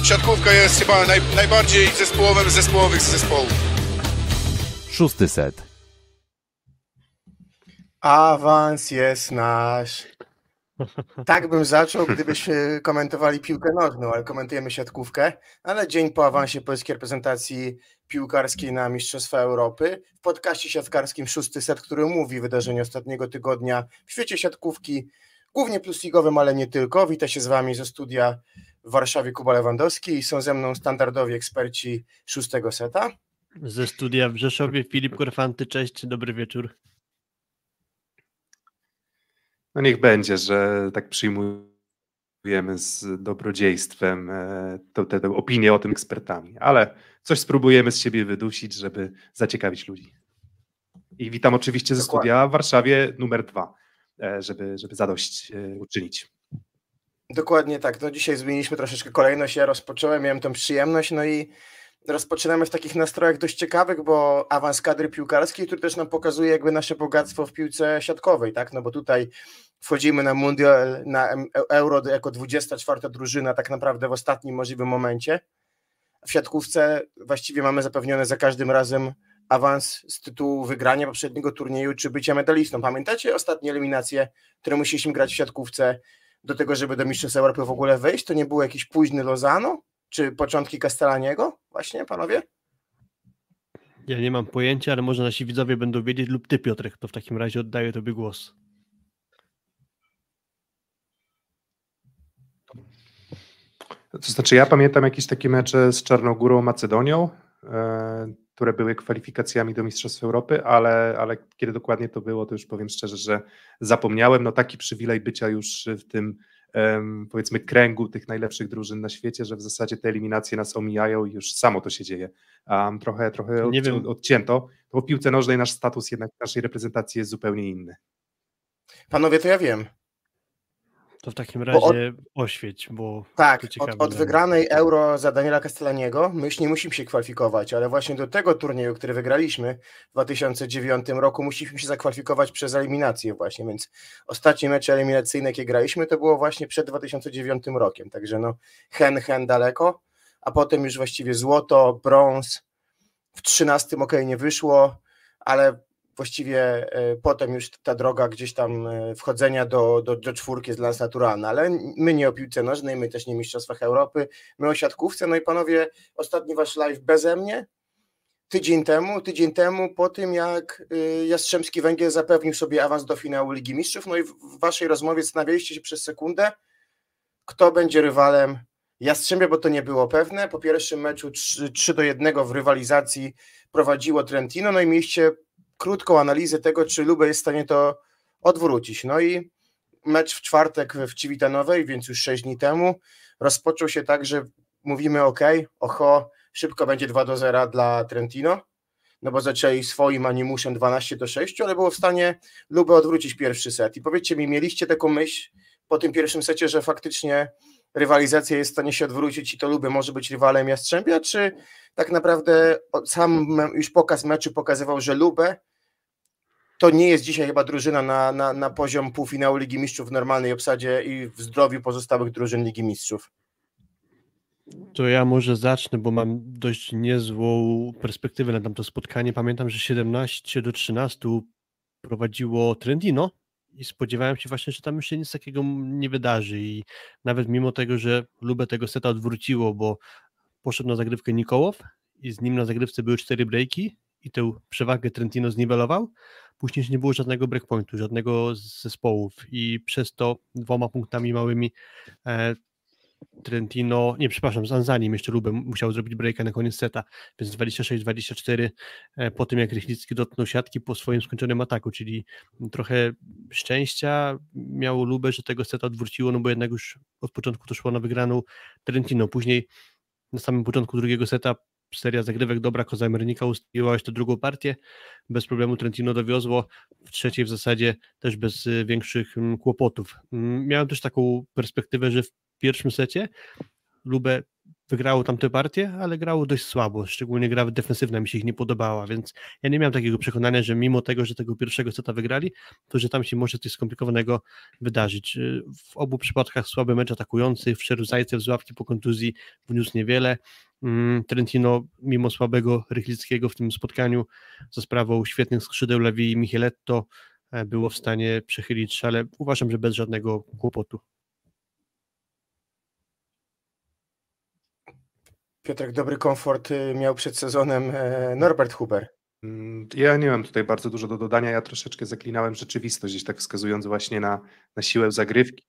siatkówka jest chyba najbardziej zespołowym z zespołowych zespołów. 6. set. Awans jest nasz. Tak bym zaczął, gdybyśmy komentowali piłkę nożną, ale komentujemy siatkówkę, ale dzień po awansie polskiej reprezentacji piłkarskiej na Mistrzostwa Europy w podcaście siatkarskim 6. set, który mówi wydarzenie ostatniego tygodnia w świecie siatkówki, głównie plusligowym, ale nie tylko. Witam się z wami ze studia w Warszawie Kuba Lewandowski i są ze mną standardowi eksperci 6. seta. Ze studia w Rzeszowie Filip Korfanty, cześć, dobry wieczór. No niech będzie, że tak przyjmujemy z dobrodziejstwem tę opinię o tym ekspertami, ale coś spróbujemy z siebie wydusić, żeby zaciekawić ludzi. I witam oczywiście ze studia w Warszawie numer 2, żeby zadość uczynić. Dokładnie tak, no dzisiaj zmieniliśmy troszeczkę kolejność, ja rozpocząłem, miałem tą przyjemność, no i rozpoczynamy w takich nastrojach dość ciekawych, bo awans kadry piłkarskiej, który też nam pokazuje jakby nasze bogactwo w piłce siatkowej, tak, no bo tutaj wchodzimy na mundial, na Euro jako 24. drużyna tak naprawdę w ostatnim możliwym momencie. W siatkówce właściwie mamy zapewnione za każdym razem awans z tytułu wygrania poprzedniego turnieju czy bycia medalistą. Pamiętacie ostatnie eliminacje, które musieliśmy grać w siatkówce do tego, żeby do Mistrzostw Europy w ogóle wejść? To nie był jakiś późny Lozano? Czy początki Castellaniego? Właśnie, panowie? Ja nie mam pojęcia, ale może nasi widzowie będą wiedzieć, lub ty, Piotrek, to w takim razie oddaję tobie głos. To znaczy ja pamiętam jakieś takie mecze z Czarnogórą, Macedonią, które były kwalifikacjami do Mistrzostw Europy, ale kiedy dokładnie to było, to już powiem szczerze, że zapomniałem. No taki przywilej bycia już w tym powiedzmy kręgu tych najlepszych drużyn na świecie, że w zasadzie te eliminacje nas omijają i już samo to się dzieje. Trochę odcięto, bo w piłce nożnej nasz status jednak naszej reprezentacji jest zupełnie inny. Panowie, to ja wiem. To w takim razie oświeć, bo tak, od wygranej Euro za Daniela Castellaniego my już nie musimy się kwalifikować, ale właśnie do tego turnieju, który wygraliśmy w 2009 roku, musieliśmy się zakwalifikować przez eliminację właśnie, więc ostatnie mecze eliminacyjne, jakie graliśmy, to było właśnie przed 2009 rokiem, także no hen daleko, a potem już właściwie złoto, brąz, w 13 nie wyszło, ale właściwie potem już ta droga gdzieś tam wchodzenia do czwórki jest dla nas naturalna, ale my nie o piłce nożnej, my też nie o Mistrzostwach Europy, my o siatkówce. No i panowie, ostatni wasz live beze mnie, tydzień temu po tym jak Jastrzębski Węgiel zapewnił sobie awans do finału Ligi Mistrzów, no i w waszej rozmowie zastanawialiście się przez sekundę, kto będzie rywalem Jastrzębia, bo to nie było pewne. Po pierwszym meczu 3-1 w rywalizacji prowadziło Trentino, no i mieliście krótką analizę tego, czy Lubę jest w stanie to odwrócić. No i mecz w czwartek w Civitanowej, więc już 6 dni temu, rozpoczął się tak, że mówimy szybko będzie 2-0 dla Trentino, no bo zaczęli swoim animuszem 12-6, ale było w stanie Lubę odwrócić pierwszy set. I powiedzcie mi, mieliście taką myśl po tym pierwszym secie, że faktycznie rywalizacja jest w stanie się odwrócić i to Lubę może być rywalem Jastrzębia, czy tak naprawdę sam już pokaz meczu pokazywał, że Lubę to nie jest dzisiaj chyba drużyna na poziom półfinału Ligi Mistrzów w normalnej obsadzie i w zdrowiu pozostałych drużyn Ligi Mistrzów? To ja może zacznę, bo mam dość niezłą perspektywę na tamto spotkanie. Pamiętam, że 17-13 prowadziło Trentino i spodziewałem się właśnie, że tam już się nic takiego nie wydarzy i nawet mimo tego, że Lubę tego seta odwróciło, bo poszedł na zagrywkę Nikołow i z nim na zagrywce były 4 breaki i tę przewagę Trentino zniwelował. Później nie było żadnego breakpointu, żadnego z zespołów i przez to 2 punktami małymi z Anzanim jeszcze Lubę musiał zrobić breaka na koniec seta, więc 26-24 po tym jak Rychlicki dotknął siatki po swoim skończonym ataku, czyli trochę szczęścia miało Lubę, że tego seta odwróciło, no bo jednak już od początku to szło na wygraną Trentino. Później na samym początku drugiego seta seria zagrywek dobra Kozamernika ustawiła jeszcze drugą partię, bez problemu Trentino dowiozło, w trzeciej w zasadzie też bez większych kłopotów. Miałem też taką perspektywę, że w pierwszym secie Lubę wygrało tamte partie, ale grało dość słabo, szczególnie gra defensywna mi się ich nie podobała, więc ja nie miałem takiego przekonania, że mimo tego, że tego pierwszego seta wygrali, to że tam się może coś skomplikowanego wydarzyć. W obu przypadkach słaby mecz atakujący, wszedł Zajcew z ławki po kontuzji, wniósł niewiele. Trentino mimo słabego Rychlickiego w tym spotkaniu za sprawą świetnych skrzydeł Lewi i Micheletto było w stanie przechylić, ale uważam, że bez żadnego kłopotu. Piotrek, dobry komfort miał przed sezonem Norbert Huber. Ja nie mam tutaj bardzo dużo do dodania, ja troszeczkę zaklinałem rzeczywistość, gdzieś tak wskazując właśnie na siłę zagrywki.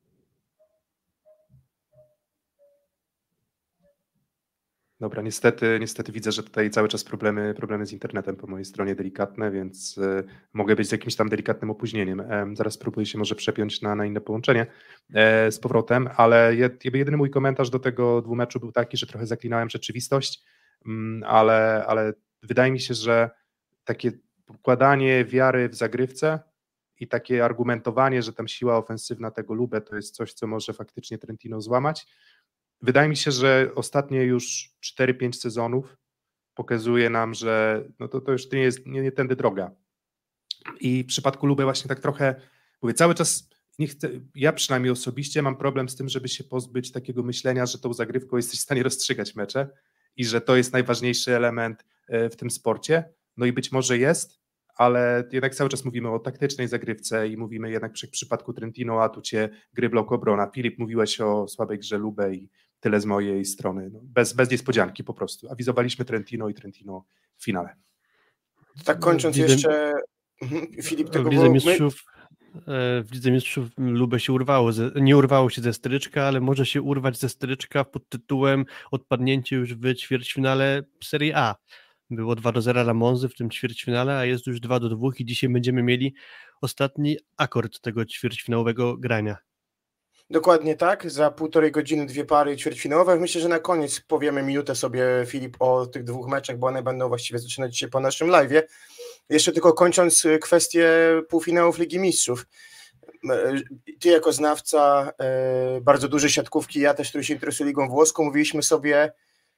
Dobra, niestety widzę, że tutaj cały czas problemy z internetem po mojej stronie delikatne, więc mogę być z jakimś tam delikatnym opóźnieniem. Zaraz spróbuję się może przepiąć na inne połączenie z powrotem, ale jedyny mój komentarz do tego dwumeczu był taki, że trochę zaklinałem rzeczywistość, ale wydaje mi się, że takie pokładanie wiary w zagrywce i takie argumentowanie, że tam siła ofensywna tego Lube to jest coś, co może faktycznie Trentino złamać. Wydaje mi się, że ostatnie już 4-5 sezonów pokazuje nam, że no to już nie tędy droga. I w przypadku Lube właśnie tak trochę, mówię, cały czas nie chcę, ja przynajmniej osobiście mam problem z tym, żeby się pozbyć takiego myślenia, że tą zagrywką jesteś w stanie rozstrzygać mecze i że to jest najważniejszy element w tym sporcie. No i być może jest, ale jednak cały czas mówimy o taktycznej zagrywce i mówimy jednak w przypadku Trentino o atucie gry blok obrona. Filip, mówiłeś o słabej grze Lube i tyle z mojej strony. No, bez niespodzianki po prostu. Awizowaliśmy Trentino i Trentino w finale. Tak kończąc jeszcze, Filip, tego w Lidze Mistrzów w Lidze Mistrzów Lube się urwało, nie urwało się ze stryczka, ale może się urwać ze stryczka pod tytułem odpadnięcie już w ćwierćfinale Serie A. Było 2-0 dla Monzy w tym ćwierćfinale, a jest już 2-2 i dzisiaj będziemy mieli ostatni akord tego ćwierćfinałowego grania. Dokładnie tak, za 1,5 godziny 2 pary ćwierćfinałowe. Myślę, że na koniec powiemy minutę sobie, Filip, o tych 2 meczach, bo one będą właściwie zaczynać dzisiaj po naszym live'ie. Jeszcze tylko kończąc kwestię półfinałów Ligi Mistrzów. Ty jako znawca bardzo dużej siatkówki, ja też, który się interesuje Ligą Włoską, mówiliśmy sobie,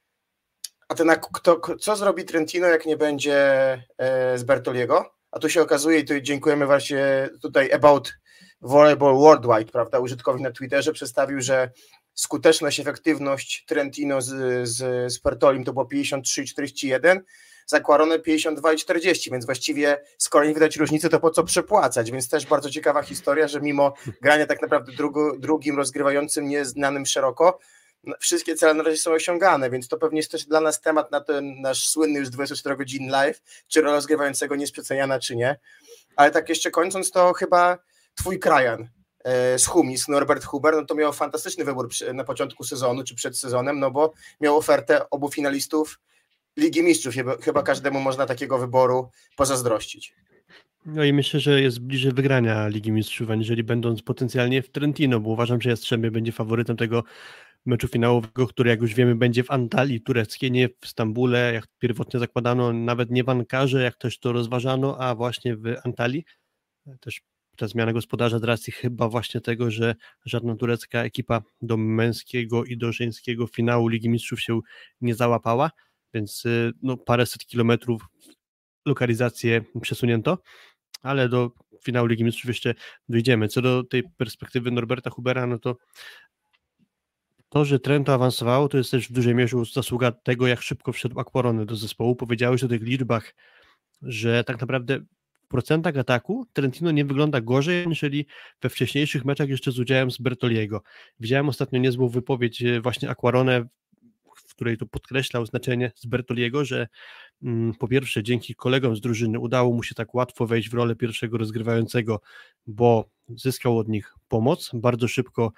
co zrobi Trentino, jak nie będzie z Bertoliego? A tu się okazuje, i tu dziękujemy właśnie tutaj About Volleyball Worldwide, prawda, użytkownik na Twitterze przedstawił, że skuteczność, efektywność Trentino z Bertolim to było 53,41, za Quarone 52,40, więc właściwie skoro nie widać różnicy, to po co przepłacać, więc też bardzo ciekawa historia, że mimo grania tak naprawdę drugim rozgrywającym nieznanym szeroko, wszystkie cele na razie są osiągane, więc to pewnie jest też dla nas temat na ten nasz słynny już 24-godzinny live, czy rozgrywającego nie jest przeceniana, czy nie. Ale tak jeszcze kończąc, to chyba twój krajan z Humis, Norbert Huber, no to miał fantastyczny wybór na początku sezonu, czy przed sezonem, no bo miał ofertę obu finalistów Ligi Mistrzów. Chyba każdemu można takiego wyboru pozazdrościć. No i myślę, że jest bliżej wygrania Ligi Mistrzów, aniżeli będąc potencjalnie w Trentino, bo uważam, że Jastrzębie będzie faworytem tego meczu finałowego, który jak już wiemy będzie w Antalii tureckiej, nie w Stambule, jak pierwotnie zakładano, nawet nie w Ankarze, jak też to rozważano, a właśnie w Antalii. Też ta zmiana gospodarza z racji chyba właśnie tego, że żadna turecka ekipa do męskiego i do żeńskiego finału Ligi Mistrzów się nie załapała, więc no, paręset kilometrów lokalizację przesunięto, ale do finału Ligi Mistrzów jeszcze dojdziemy. Co do tej perspektywy Norberta Hubera, no to, że Trento awansowało, to jest też w dużej mierze zasługa tego, jak szybko wszedł Aquarone do zespołu. Powiedziałeś o tych liczbach, że tak naprawdę w procentach ataku Trentino nie wygląda gorzej, aniżeli we wcześniejszych meczach jeszcze z udziałem z Bertoliego. Widziałem ostatnio niezłą wypowiedź właśnie Aquarone, w której to podkreślał znaczenie z Bertoliego, że po pierwsze dzięki kolegom z drużyny udało mu się tak łatwo wejść w rolę pierwszego rozgrywającego, bo zyskał od nich pomoc, bardzo szybko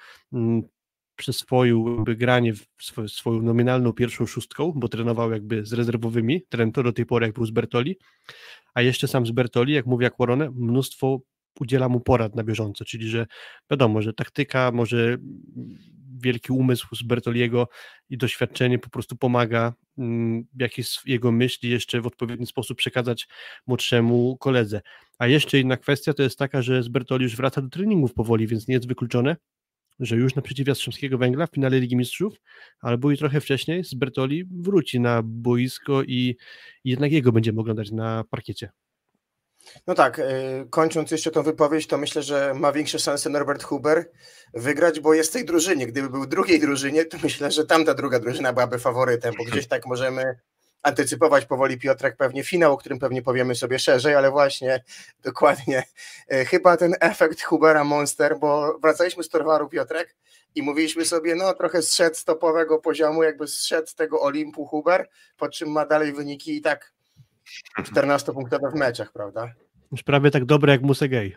przyswoił granie w swoją nominalną pierwszą szóstką, bo trenował jakby z rezerwowymi Trento do tej pory, jak był z Bertoli, a jeszcze sam z Bertoli, jak mówi Aquarone, mnóstwo udziela mu porad na bieżąco, czyli że wiadomo, że taktyka, może wielki umysł z Bertoliego i doświadczenie po prostu pomaga jakieś jego myśli jeszcze w odpowiedni sposób przekazać młodszemu koledze. A jeszcze inna kwestia to jest taka, że z Bertoli już wraca do treningów powoli, więc nie jest wykluczone, że już naprzeciw Jastrzębskiego Węgla w finale Ligi Mistrzów, albo i trochę wcześniej z Bertoli wróci na boisko i jednak jego będziemy oglądać na parkiecie. No tak, kończąc jeszcze tą wypowiedź, to myślę, że ma większe szanse Norbert Huber wygrać, bo jest w tej drużynie. Gdyby był w drugiej drużynie, to myślę, że tamta druga drużyna byłaby faworytem, bo gdzieś tak możemy antycypować powoli, Piotrek, pewnie finał, o którym pewnie powiemy sobie szerzej, ale właśnie dokładnie chyba ten efekt Hubera Monster, bo wracaliśmy z Torwaru, Piotrek, i mówiliśmy sobie, no trochę zszedł z topowego poziomu, jakby zszedł z tego Olimpu Huber, po czym ma dalej wyniki i tak 14-punktowe w meczach, prawda? Już prawie tak dobre jak Musegej.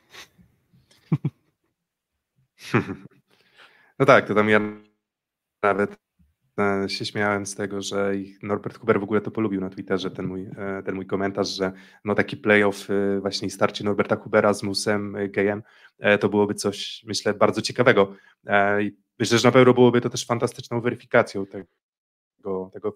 No tak, to tam ja nawet się śmiałem z tego, że Norbert Huber w ogóle to polubił na Twitterze, ten mój komentarz, że no taki playoff, właśnie starcie Norberta Hubera z Musem Gejem, to byłoby coś, myślę, bardzo ciekawego. I myślę, że na pewno byłoby to też fantastyczną weryfikacją tego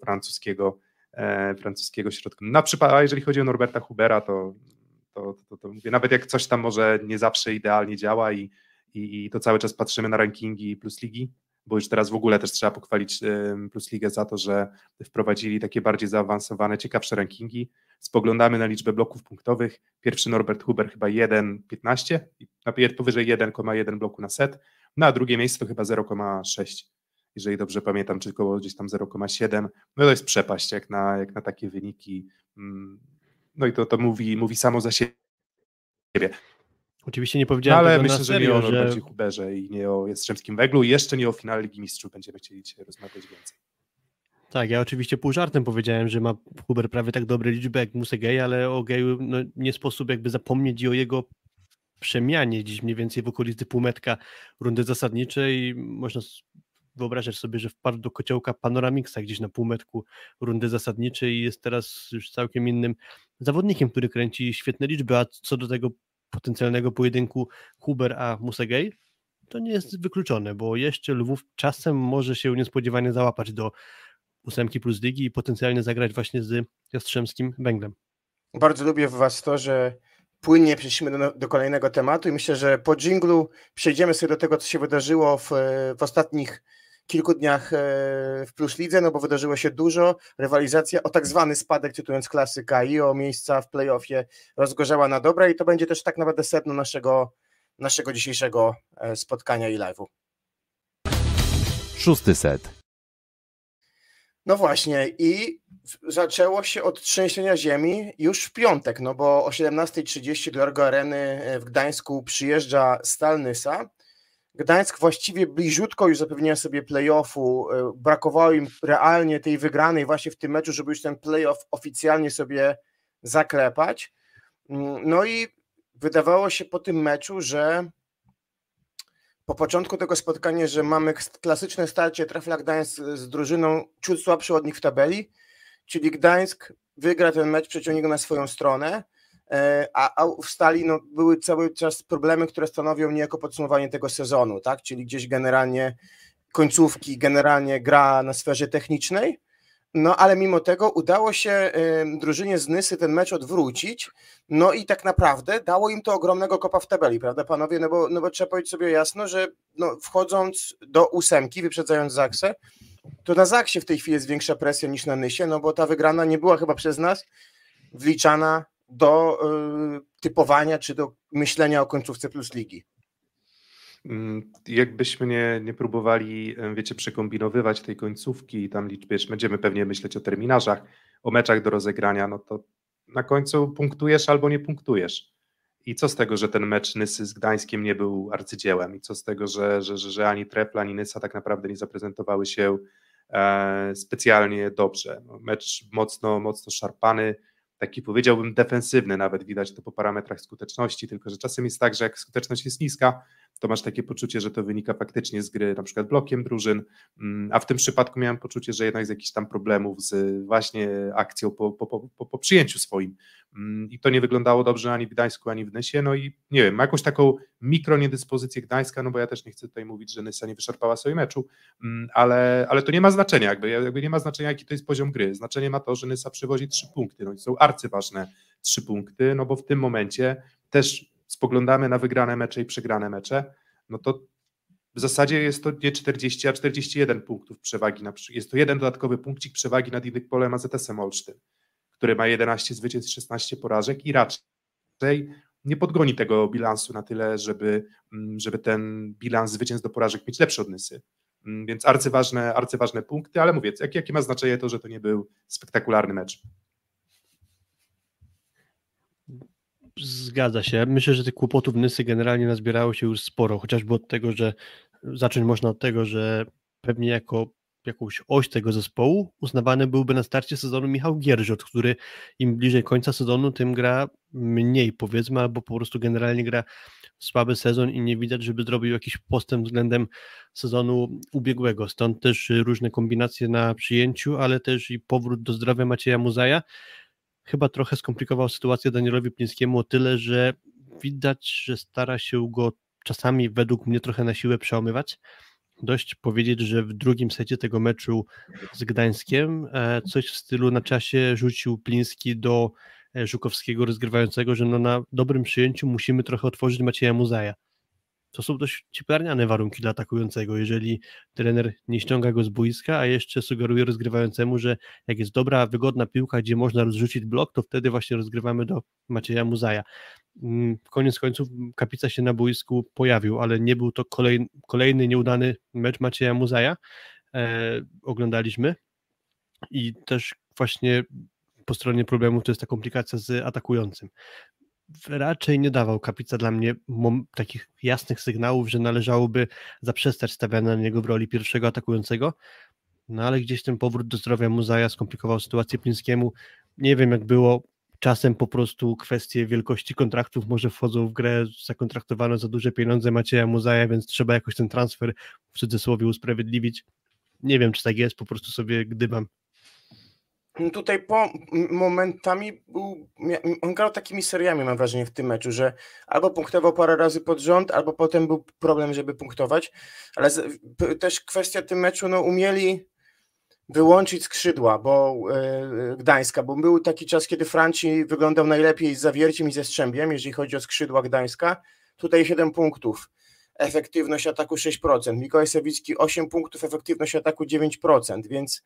francuskiego środka. A jeżeli chodzi o Norberta Hubera, to mówię, nawet jak coś tam może nie zawsze idealnie działa i to cały czas patrzymy na rankingi Plus Ligi, bo już teraz w ogóle też trzeba pochwalić Plus Ligę za to, że wprowadzili takie bardziej zaawansowane, ciekawsze rankingi. Spoglądamy na liczbę bloków punktowych. Pierwszy Norbert Huber chyba 1,15, powyżej 1,1 bloku na set, no a drugie miejsce to chyba 0,6. Jeżeli dobrze pamiętam, czy około gdzieś tam 0,7, no to jest przepaść jak na takie wyniki, no i to mówi samo za siebie. Oczywiście nie powiedziałem ale tego myślę, na że serio, nie o Norbercie Huberze i nie o Jastrzębskim Węglu i jeszcze nie o finale Ligi Mistrzów będziemy chcieli dzisiaj rozmawiać więcej. Tak, ja oczywiście pół żartem powiedziałem, że ma Huber prawie tak dobre liczby jak Musegej, ale o Geju no, nie sposób jakby zapomnieć i o jego przemianie dziś mniej więcej w okolicy półmetka rundy zasadniczej. Można wyobrażać sobie, że wpadł do kociołka Panoramixa gdzieś na półmetku rundy zasadniczej i jest teraz już całkiem innym zawodnikiem, który kręci świetne liczby, a co do tego potencjalnego pojedynku Huber a Musegej, to nie jest wykluczone, bo jeszcze Lwów czasem może się niespodziewanie załapać do 8 plus ligi i potencjalnie zagrać właśnie z Jastrzębskim Węglem. Bardzo lubię w was to, że płynnie przeszliśmy do kolejnego tematu i myślę, że po dżinglu przejdziemy sobie do tego, co się wydarzyło w ostatnich kilku dniach w Plus Lidze, no bo wydarzyło się dużo, rywalizacja o tak zwany spadek, cytując klasyka, i o miejsca w play-offie rozgorzała na dobre i to będzie też tak naprawdę sedno naszego dzisiejszego spotkania i live'u. 6. set. No właśnie i zaczęło się od trzęsienia ziemi już w piątek, no bo o 17:30 do Ergo Areny w Gdańsku przyjeżdża Stal Nysa. Gdańsk właściwie bliziutko już zapewnienia sobie play-offu, brakowało im realnie tej wygranej właśnie w tym meczu, żeby już ten play-off oficjalnie sobie zaklepać. No i wydawało się po tym meczu, że po początku tego spotkania, że mamy klasyczne starcie Trafla Gdańsk z drużyną ciut słabszą od nich w tabeli, czyli Gdańsk wygra ten mecz, przeciągnie go na swoją stronę, a w Stali no, były cały czas problemy, które stanowią niejako podsumowanie tego sezonu, tak? Czyli gdzieś generalnie końcówki, generalnie gra na sferze technicznej, no ale mimo tego udało się drużynie z Nysy ten mecz odwrócić, no i tak naprawdę dało im to ogromnego kopa w tabeli, prawda panowie, no bo trzeba powiedzieć sobie jasno, że no, wchodząc do 8, wyprzedzając Zaksę, to na Zaksie w tej chwili jest większa presja niż na Nysie, no bo ta wygrana nie była chyba przez nas wliczana do typowania czy do myślenia o końcówce Plus Ligi. Jakbyśmy nie próbowali, wiecie, przekombinowywać tej końcówki i tam wiesz, będziemy pewnie myśleć o terminarzach, o meczach do rozegrania, no to na końcu punktujesz albo nie punktujesz. I co z tego, że ten mecz Nysy z Gdańskim nie był arcydziełem? I co z tego, że ani Trefla, ani Nysa tak naprawdę nie zaprezentowały się specjalnie dobrze? No, mecz mocno szarpany, taki powiedziałbym defensywny, nawet widać to po parametrach skuteczności, tylko że czasem jest tak, że jak skuteczność jest niska, to masz takie poczucie, że to wynika faktycznie z gry na przykład blokiem drużyn, a w tym przypadku miałem poczucie, że jednak z jakichś tam problemów z właśnie akcją po przyjęciu swoim i to nie wyglądało dobrze ani w Gdańsku, ani w Nysie, no i nie wiem, ma jakąś taką mikronedyspozycję Gdańska, no bo ja też nie chcę tutaj mówić, że Nysa nie wyszarpała sobie meczu, ale to nie ma znaczenia, jakby nie ma znaczenia, jaki to jest poziom gry, znaczenie ma to, że Nysa przywozi 3 punkty, no i są arcyważne 3 punkty, no bo w tym momencie też spoglądamy na wygrane mecze i przegrane mecze, no to w zasadzie jest to nie 40, a 41 punktów przewagi. Jest to jeden dodatkowy punkcik przewagi nad Indyk-Polem AZS-em Olsztyn, który ma 11 zwycięstw, 16 porażek i raczej nie podgoni tego bilansu na tyle, żeby ten bilans zwycięstw do porażek mieć lepszy od Nysy. Więc arcyważne punkty, ale mówię, jakie ma znaczenie to, że to nie był spektakularny mecz. Zgadza się. Myślę, że tych kłopotów Nysy generalnie nazbierało się już sporo, chociażby od tego, że zacząć można od tego, że pewnie jako jakąś oś tego zespołu uznawany byłby na starcie sezonu Michał Gierżot, który im bliżej końca sezonu, tym gra mniej, powiedzmy, albo po prostu generalnie gra słaby sezon i nie widać, żeby zrobił jakiś postęp względem sezonu ubiegłego. Stąd też różne kombinacje na przyjęciu, ale też i powrót do zdrowia Macieja Muzaja chyba trochę skomplikował sytuację Danielowi Plińskiemu o tyle, że widać, że stara się go czasami według mnie trochę na siłę przełamywać. Dość powiedzieć, że w drugim secie tego meczu z Gdańskiem coś w stylu na czasie rzucił Pliński do Żukowskiego rozgrywającego, że no na dobrym przyjęciu musimy trochę otworzyć Macieja Muzaja. To są dość cieplarniane warunki dla atakującego, jeżeli trener nie ściąga go z boiska, a jeszcze sugeruje rozgrywającemu, że jak jest dobra, wygodna piłka, gdzie można rozrzucić blok, to wtedy właśnie rozgrywamy do Macieja Muzaja. Koniec końców Kapica się na boisku pojawił, ale nie był to kolejny nieudany mecz Macieja Muzaja. Oglądaliśmy i też właśnie po stronie problemów to jest ta komplikacja z atakującym. Raczej nie dawał Kapica dla mnie takich jasnych sygnałów, że należałoby zaprzestać stawiania na niego w roli pierwszego atakującego, no ale gdzieś ten powrót do zdrowia Muzaja skomplikował sytuację Plińskiemu. Nie wiem jak było, czasem po prostu kwestie wielkości kontraktów może wchodzą w grę, zakontraktowano za duże pieniądze Macieja Muzaja, więc trzeba jakoś ten transfer w cudzysłowie usprawiedliwić. Nie wiem czy tak jest, po prostu sobie gdybam. Tutaj momentami on grał takimi seriami, mam wrażenie, w tym meczu, że albo punktował parę razy pod rząd, albo potem był problem, żeby punktować, ale też kwestia tym meczu, no umieli wyłączyć skrzydła, bo Gdańska, bo był taki czas, kiedy Franci wyglądał najlepiej z Zawierciem i ze Strzębiem, jeżeli chodzi o skrzydła Gdańska, tutaj 7 punktów, efektywność ataku 6%, Mikołaj Sawicki 8 punktów, efektywność ataku 9%, więc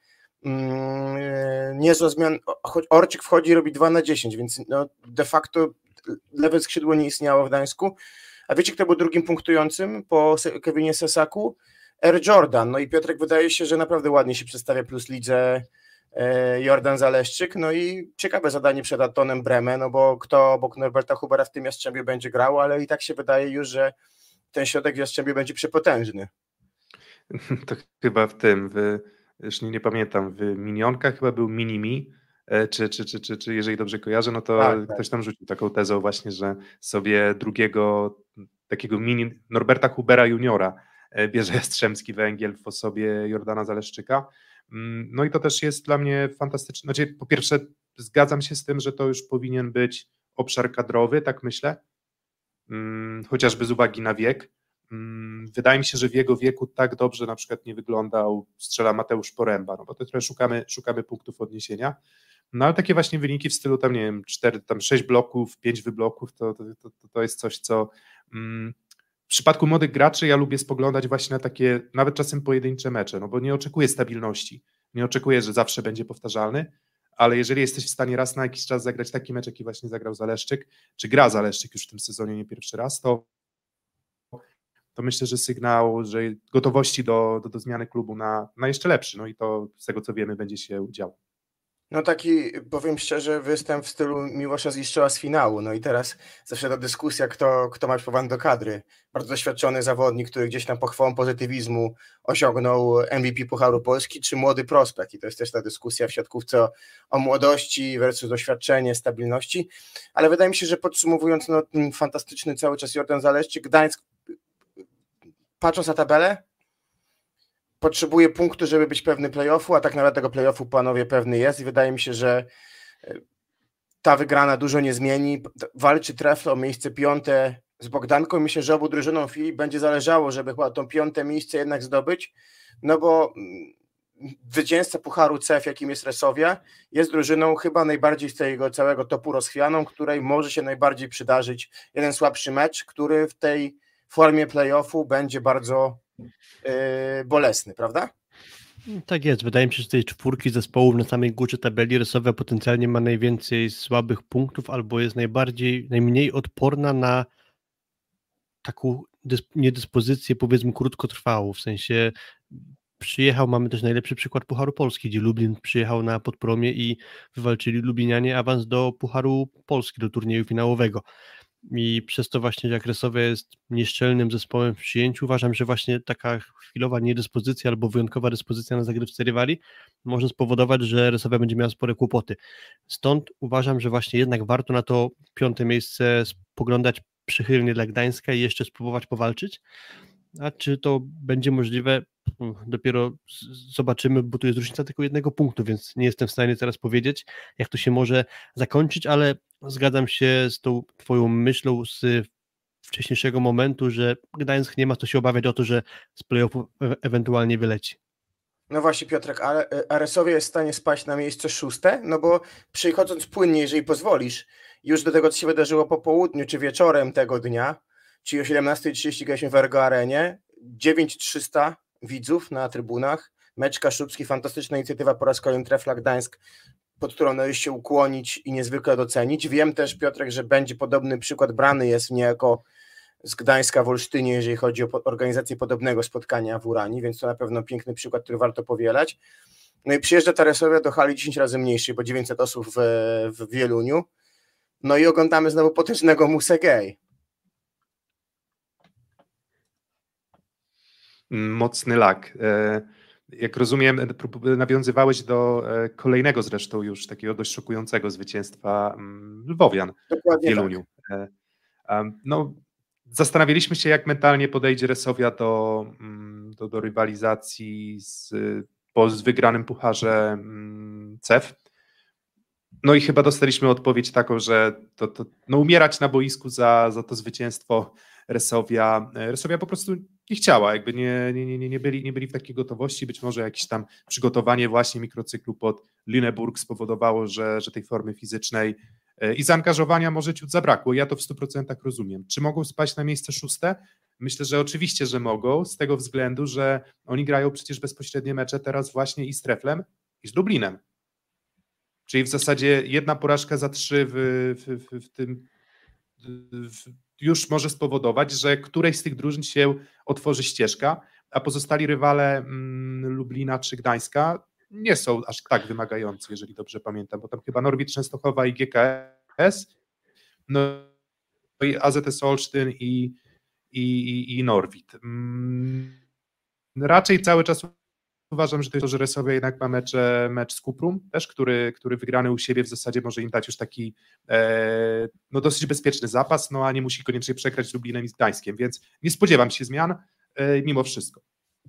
niezła zmiana, choć Orczyk wchodzi i robi 2/10, więc no de facto lewe skrzydło nie istniało w Gdańsku. A wiecie, kto był drugim punktującym po Kevinie Sesaku? Air Jordan. No i Piotrek, wydaje się, że naprawdę ładnie się przedstawia plus lidze Jordan Zaleszczyk. No i ciekawe zadanie przed Atonem Bremę, no bo kto obok Norberta Hubera w tym Jastrzębiu będzie grał, ale i tak się wydaje już, że ten środek w Jastrzębiu będzie przepotężny. To chyba już nie pamiętam, w Minionkach chyba był Minimi, czy jeżeli dobrze kojarzę, no to tak. Ktoś tam rzucił taką tezą właśnie, że sobie drugiego takiego mini Norberta Hubera juniora bierze Jastrzębski Węgiel w osobie Jordana Zaleszczyka. No i to też jest dla mnie fantastyczne. Znaczy, po pierwsze zgadzam się z tym, że to już powinien być obszar kadrowy, tak myślę, chociażby z uwagi na wiek. Wydaje mi się, że w jego wieku tak dobrze na przykład nie wyglądał, strzela Mateusz Poręba, no bo to trochę szukamy punktów odniesienia, no ale takie właśnie wyniki w stylu tam nie wiem, 6 bloków, 5 wybloków, to jest coś, co w przypadku młodych graczy ja lubię spoglądać właśnie na takie nawet czasem pojedyncze mecze, no bo nie oczekuję stabilności, nie oczekuję, że zawsze będzie powtarzalny, ale jeżeli jesteś w stanie raz na jakiś czas zagrać taki mecz, jaki właśnie zagrał Zaleszczyk, czy gra Zaleszczyk już w tym sezonie nie pierwszy raz, to myślę, że sygnał, że gotowości do zmiany klubu na jeszcze lepszy, no i to z tego co wiemy będzie się działo. No taki, powiem szczerze, występ w stylu Miłosza Zniszczyła z finału, no i teraz zawsze ta dyskusja, kto ma przypowany do kadry. Bardzo doświadczony zawodnik, który gdzieś tam pochwałą pozytywizmu osiągnął MVP Pucharu Polski, czy młody prospekt i to jest też ta dyskusja w siatkówce o młodości versus doświadczenie, stabilności, ale wydaje mi się, że podsumowując, no ten fantastyczny cały czas Jordan Zaleszczyk, Gdańsk, patrząc na tabelę, potrzebuje punktu, żeby być pewny play-offu, a tak naprawdę tego play-offu, panowie, pewny jest i wydaje mi się, że ta wygrana dużo nie zmieni. Walczy trefl o miejsce 5 z Bogdanką. Myślę, że obu drużynom Filip będzie zależało, żeby chyba to 5 miejsce jednak zdobyć, no bo zwycięzca Pucharu CEF, jakim jest Resowia, jest drużyną chyba najbardziej z tego całego topu rozchwianą, której może się najbardziej przydarzyć jeden słabszy mecz, który w tej formie play-offu będzie bardzo bolesny, prawda? Tak jest, wydaje mi się, że z tej czwórki zespołów na samej górze tabeli Resowia potencjalnie ma najwięcej słabych punktów albo jest najmniej odporna na taką niedyspozycję, powiedzmy, krótkotrwałą, w sensie mamy też najlepszy przykład Pucharu Polski, gdzie Lublin przyjechał na Podpromie i wywalczyli Lublinianie awans do Pucharu Polski, do turnieju finałowego. I przez to właśnie, jak Resowia jest nieszczelnym zespołem w przyjęciu, uważam, że właśnie taka chwilowa niedyspozycja albo wyjątkowa dyspozycja na zagrywce rywali może spowodować, że Resowia będzie miała spore kłopoty. Stąd uważam, że właśnie jednak warto na to 5. miejsce spoglądać przychylnie dla Gdańska i jeszcze spróbować powalczyć. A czy to będzie możliwe? Dopiero zobaczymy, bo tu jest różnica tylko 1 punktu, więc nie jestem w stanie teraz powiedzieć, jak to się może zakończyć, ale zgadzam się z tą twoją myślą z wcześniejszego momentu, że Gdańsk nie ma co się obawiać o to, że z play-offu ewentualnie wyleci. No właśnie, Piotrek, a Resowia jest w stanie spaść na miejsce 6? No bo przychodząc płynnie, jeżeli pozwolisz, już do tego, co się wydarzyło po południu czy wieczorem tego dnia, czyli o 17:30 graliśmy w Ergo Arenie, 9300 widzów na trybunach, mecz kaszubski, fantastyczna inicjatywa, po raz kolejny Trefla Gdańsk, pod którą należy się ukłonić i niezwykle docenić. Wiem też, Piotrek, że będzie podobny przykład brany jest niejako z Gdańska w Olsztynie, jeżeli chodzi o organizację podobnego spotkania w Uranii, więc to na pewno piękny przykład, który warto powielać. No i przyjeżdża ta Resowia do hali 10 razy mniejszej, bo 900 osób w Wieluniu. No i oglądamy znowu potężnego Musę Gay. Mocny lak. Jak rozumiem, nawiązywałeś do kolejnego zresztą już takiego dość szokującego zwycięstwa Lwowian w Wieluniu. Tak. No, zastanawialiśmy się, jak mentalnie podejdzie Resowia do rywalizacji z wygranym pucharze CEF. No i chyba dostaliśmy odpowiedź taką, że no umierać na boisku za to zwycięstwo Resowia po prostu nie chciała, jakby nie byli w takiej gotowości, być może jakieś tam przygotowanie właśnie mikrocyklu pod Lüneburg spowodowało, że tej formy fizycznej i zaangażowania może ciut zabrakło. Ja to w 100% rozumiem. Czy mogą spaść na miejsce 6? Myślę, że oczywiście, że mogą, z tego względu, że oni grają przecież bezpośrednie mecze teraz właśnie i z Treflem, i z Lublinem. Czyli w zasadzie 1 porażka za 3 w tym już może spowodować, że którejś z tych drużyn się otworzy ścieżka, a pozostali rywale Lublina czy Gdańska nie są aż tak wymagający, jeżeli dobrze pamiętam, bo tam chyba Norwid Częstochowa i GKS, no i AZS Olsztyn i Norwid. Raczej cały czas uważam, że to jest to, że Resowia jednak ma mecz z Kuprum też, który wygrany u siebie w zasadzie może im dać już taki no dosyć bezpieczny zapas, no a nie musi koniecznie przegrać z Lublinem i z Gdańskiem, więc nie spodziewam się zmian mimo wszystko.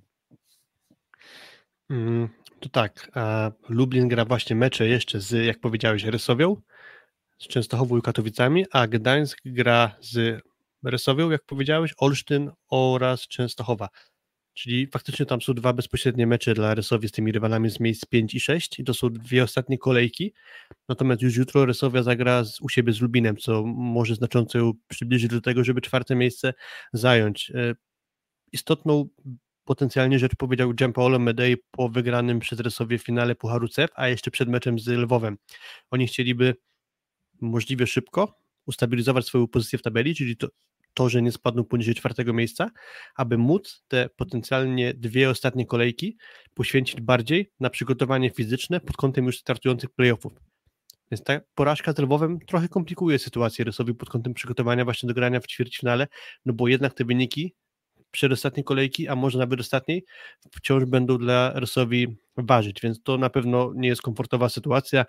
To tak, Lublin gra właśnie mecze jeszcze z, jak powiedziałeś, Resowią, z Częstochową i Katowicami, a Gdańsk gra z Resowią, jak powiedziałeś, Olsztyn oraz Częstochowa. Czyli faktycznie tam są 2 bezpośrednie mecze dla Resowi z tymi rywalami z miejsc 5 i 6 i to są 2 ostatnie kolejki, natomiast już jutro Resowia zagra u siebie z Lubinem, co może znacząco ją przybliżyć do tego, żeby 4. miejsce zająć. Istotną potencjalnie rzecz powiedział Giampaolo Medei po wygranym przez Resowię finale Pucharu CEF, a jeszcze przed meczem z Lwowem. Oni chcieliby możliwie szybko ustabilizować swoją pozycję w tabeli, czyli to, że nie spadną poniżej 4. miejsca, aby móc te potencjalnie 2 ostatnie kolejki poświęcić bardziej na przygotowanie fizyczne pod kątem już startujących playoffów. Więc ta porażka z Lwowem trochę komplikuje sytuację Resowi pod kątem przygotowania właśnie do grania w ćwierćfinale, no bo jednak te wyniki przedostatniej kolejki, a może nawet ostatniej, wciąż będą dla Resowi ważyć, więc to na pewno nie jest komfortowa sytuacja.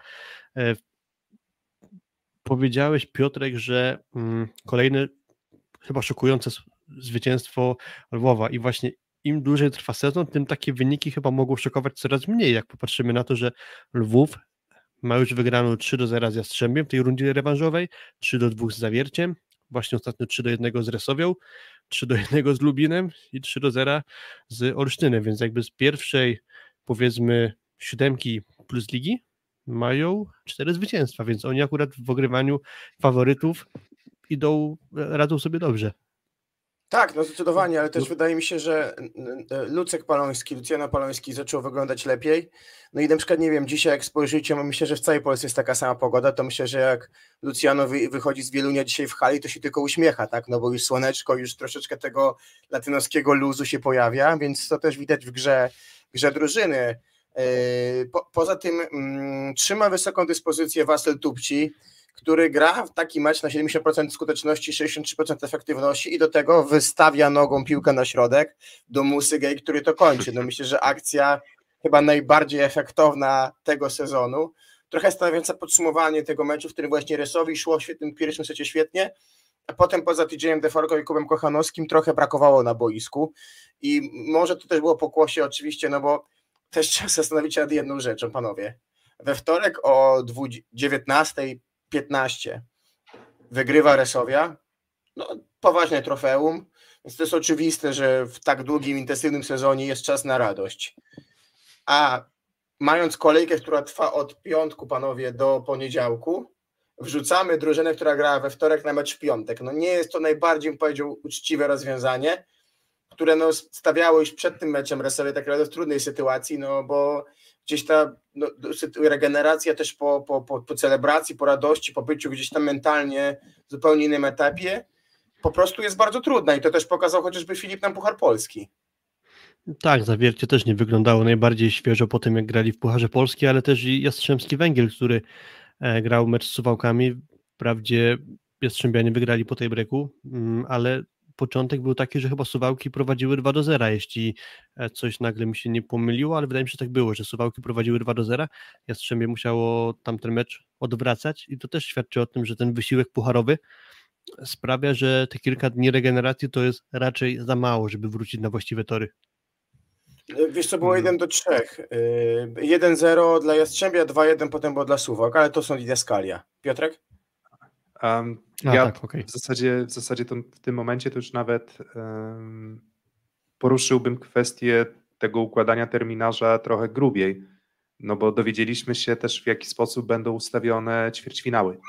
Powiedziałeś, Piotrek, że kolejne chyba szokujące zwycięstwo Lwowa i właśnie im dłużej trwa sezon, tym takie wyniki chyba mogą szokować coraz mniej, jak popatrzymy na to, że Lwów ma już wygraną 3-0 z Jastrzębiem w tej rundzie rewanżowej, 3-2 z Zawierciem, właśnie ostatnio 3-1 z Resowią, 3-1 z Lubinem i 3-0 z Olsztynem, więc jakby z pierwszej, powiedzmy, 7 plus ligi mają 4 zwycięstwa, więc oni akurat w ogrywaniu faworytów radzą sobie dobrze. Tak, no zdecydowanie, ale też wydaje mi się, że Luciano Paloński zaczął wyglądać lepiej. No i na przykład, nie wiem, dzisiaj jak spojrzycie, myślę, że w całej Polsce jest taka sama pogoda, to myślę, że jak Luciano wychodzi z Wielunia dzisiaj w hali, to się tylko uśmiecha, tak? No bo już słoneczko, już troszeczkę tego latynoskiego luzu się pojawia, więc to też widać w grze drużyny. Poza tym trzyma wysoką dyspozycję Vasyl Tupci, który gra w taki mecz na 70% skuteczności, 63% efektywności i do tego wystawia nogą piłkę na środek do Musygej, który to kończy. No myślę, że akcja chyba najbardziej efektowna tego sezonu. Trochę stanowiąca podsumowanie tego meczu, w którym właśnie Resowi szło w świetnym pierwszym secie świetnie, a potem poza TJ-em Deforko i Kubem Kochanowskim trochę brakowało na boisku i może to też było pokłosie oczywiście, no bo też trzeba zastanowić się nad jedną rzeczą, panowie. We wtorek o 19:15 wygrywa Resowia, no poważne trofeum, więc to jest oczywiste, że w tak długim, intensywnym sezonie jest czas na radość. A mając kolejkę, która trwa od piątku, panowie, do poniedziałku, wrzucamy drużynę, która grała we wtorek na mecz w piątek. No nie jest to najbardziej, bym powiedział, uczciwe rozwiązanie, które no stawiało już przed tym meczem Resowie tak naprawdę w trudnej sytuacji, no bo gdzieś ta regeneracja też po celebracji, po radości, po byciu gdzieś tam mentalnie w zupełnie innym etapie po prostu jest bardzo trudna i to też pokazał chociażby Filip nam Puchar Polski. Tak, Zawiercie też nie wyglądało najbardziej świeżo po tym, jak grali w Pucharze Polski, ale też i Jastrzębski Węgiel, który grał mecz z Suwałkami. Wprawdzie Jastrzębianie wygrali po tej breaku, ale początek był taki, że chyba Suwałki prowadziły 2-0, jeśli coś nagle mi się nie pomyliło, ale wydaje mi się, że tak było, że Suwałki prowadziły 2-0, Jastrzębie musiało tamten mecz odwracać i to też świadczy o tym, że ten wysiłek pucharowy sprawia, że te kilka dni regeneracji to jest raczej za mało, żeby wrócić na właściwe tory. Wiesz co, było 1-3. 1-0 dla Jastrzębia, 2-1 potem było dla Suwałk, ale to są didaskalia. Piotrek? Tak, okay. w zasadzie to w tym momencie to już nawet poruszyłbym kwestię tego układania terminarza trochę grubiej, no bo dowiedzieliśmy się też, w jaki sposób będą ustawione ćwierćfinały.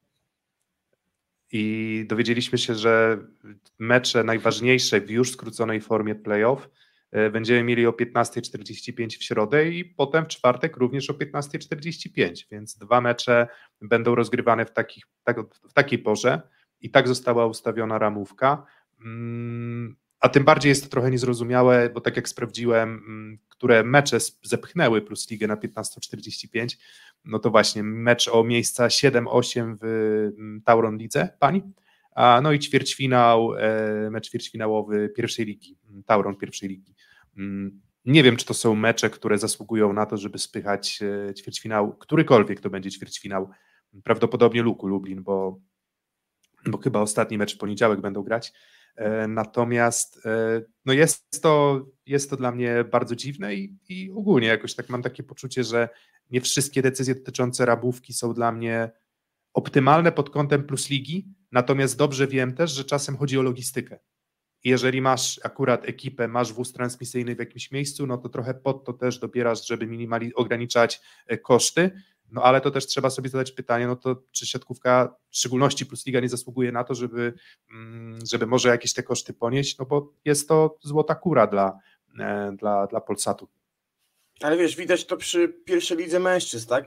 I dowiedzieliśmy się, że mecze najważniejsze w już skróconej formie playoff będziemy mieli o 15:45 w środę i potem w czwartek również o 15:45, więc 2 mecze będą rozgrywane w takiej porze i tak została ustawiona ramówka, a tym bardziej jest to trochę niezrozumiałe, bo tak jak sprawdziłem, które mecze zepchnęły Plus Ligę na 15:45, no to właśnie mecz o miejsca 7-8 w Tauron Lidze, no i mecz ćwierćfinałowy pierwszej ligi, Tauron pierwszej ligi. Nie wiem, czy to są mecze, które zasługują na to, żeby spychać ćwierćfinał, którykolwiek to będzie ćwierćfinał, prawdopodobnie Luku Lublin, bo chyba ostatni mecz w poniedziałek będą grać. Natomiast no jest to dla mnie bardzo dziwne i ogólnie jakoś tak mam takie poczucie, że nie wszystkie decyzje dotyczące ramówki są dla mnie optymalne pod kątem Plus Ligi, natomiast dobrze wiem też, że czasem chodzi o logistykę. I jeżeli masz akurat ekipę, masz wóz transmisyjny w jakimś miejscu, no to trochę pod to też dobierasz, żeby ograniczać koszty, no ale to też trzeba sobie zadać pytanie, no to czy siatkówka, w szczególności Plus Liga, nie zasługuje na to, żeby może jakieś te koszty ponieść, no bo jest to złota kura dla Polsatu. Ale wiesz, widać to przy pierwszej lidze mężczyzn, tak?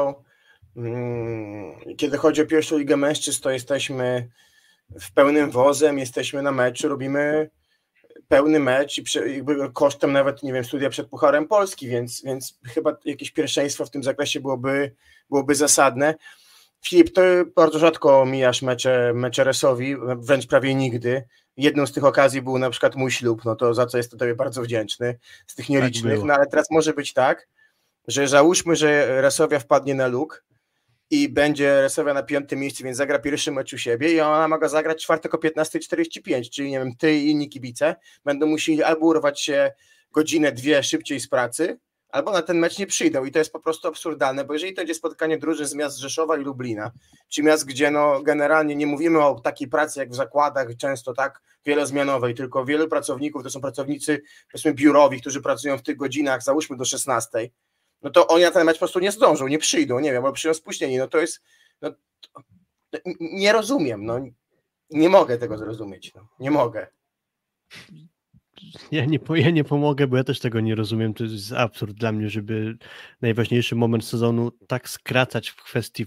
Kiedy chodzi o pierwszą ligę mężczyzn, to jesteśmy w pełnym wozem, jesteśmy na meczu, robimy pełny mecz i jakby kosztem nawet, nie wiem, studia przed Pucharem Polski, więc chyba jakieś pierwszeństwo w tym zakresie byłoby zasadne. Filip, to bardzo rzadko mijasz mecze Resowi, wręcz prawie nigdy. Jedną z tych okazji był na przykład mój ślub, no to za co jestem tobie bardzo wdzięczny, z tych nielicznych, no ale teraz może być tak, że załóżmy, że Resowia wpadnie na luk i będzie Resowia na 5. miejscu, więc zagra pierwszy mecz u siebie i ona ma go zagrać czwartek o 15:45, czyli nie wiem, ty i inni kibice będą musieli albo urwać się godzinę, 2 szybciej z pracy, albo na ten mecz nie przyjdą i to jest po prostu absurdalne, bo jeżeli to będzie spotkanie drużyn z miast Rzeszowa i Lublina, czy miast, gdzie no generalnie nie mówimy o takiej pracy jak w zakładach, często tak wielozmianowej, tylko wielu pracowników, to są pracownicy powiedzmy biurowi, którzy pracują w tych godzinach, załóżmy do 16, no to oni na ten mecz po prostu nie zdążą, nie przyjdą, nie wiem, albo przyjdą spóźnieni, no to jest, nie rozumiem, no nie mogę tego zrozumieć, no, nie mogę. Ja nie pomogę, bo ja też tego nie rozumiem. To jest absurd dla mnie, żeby najważniejszy moment sezonu tak skracać w kwestii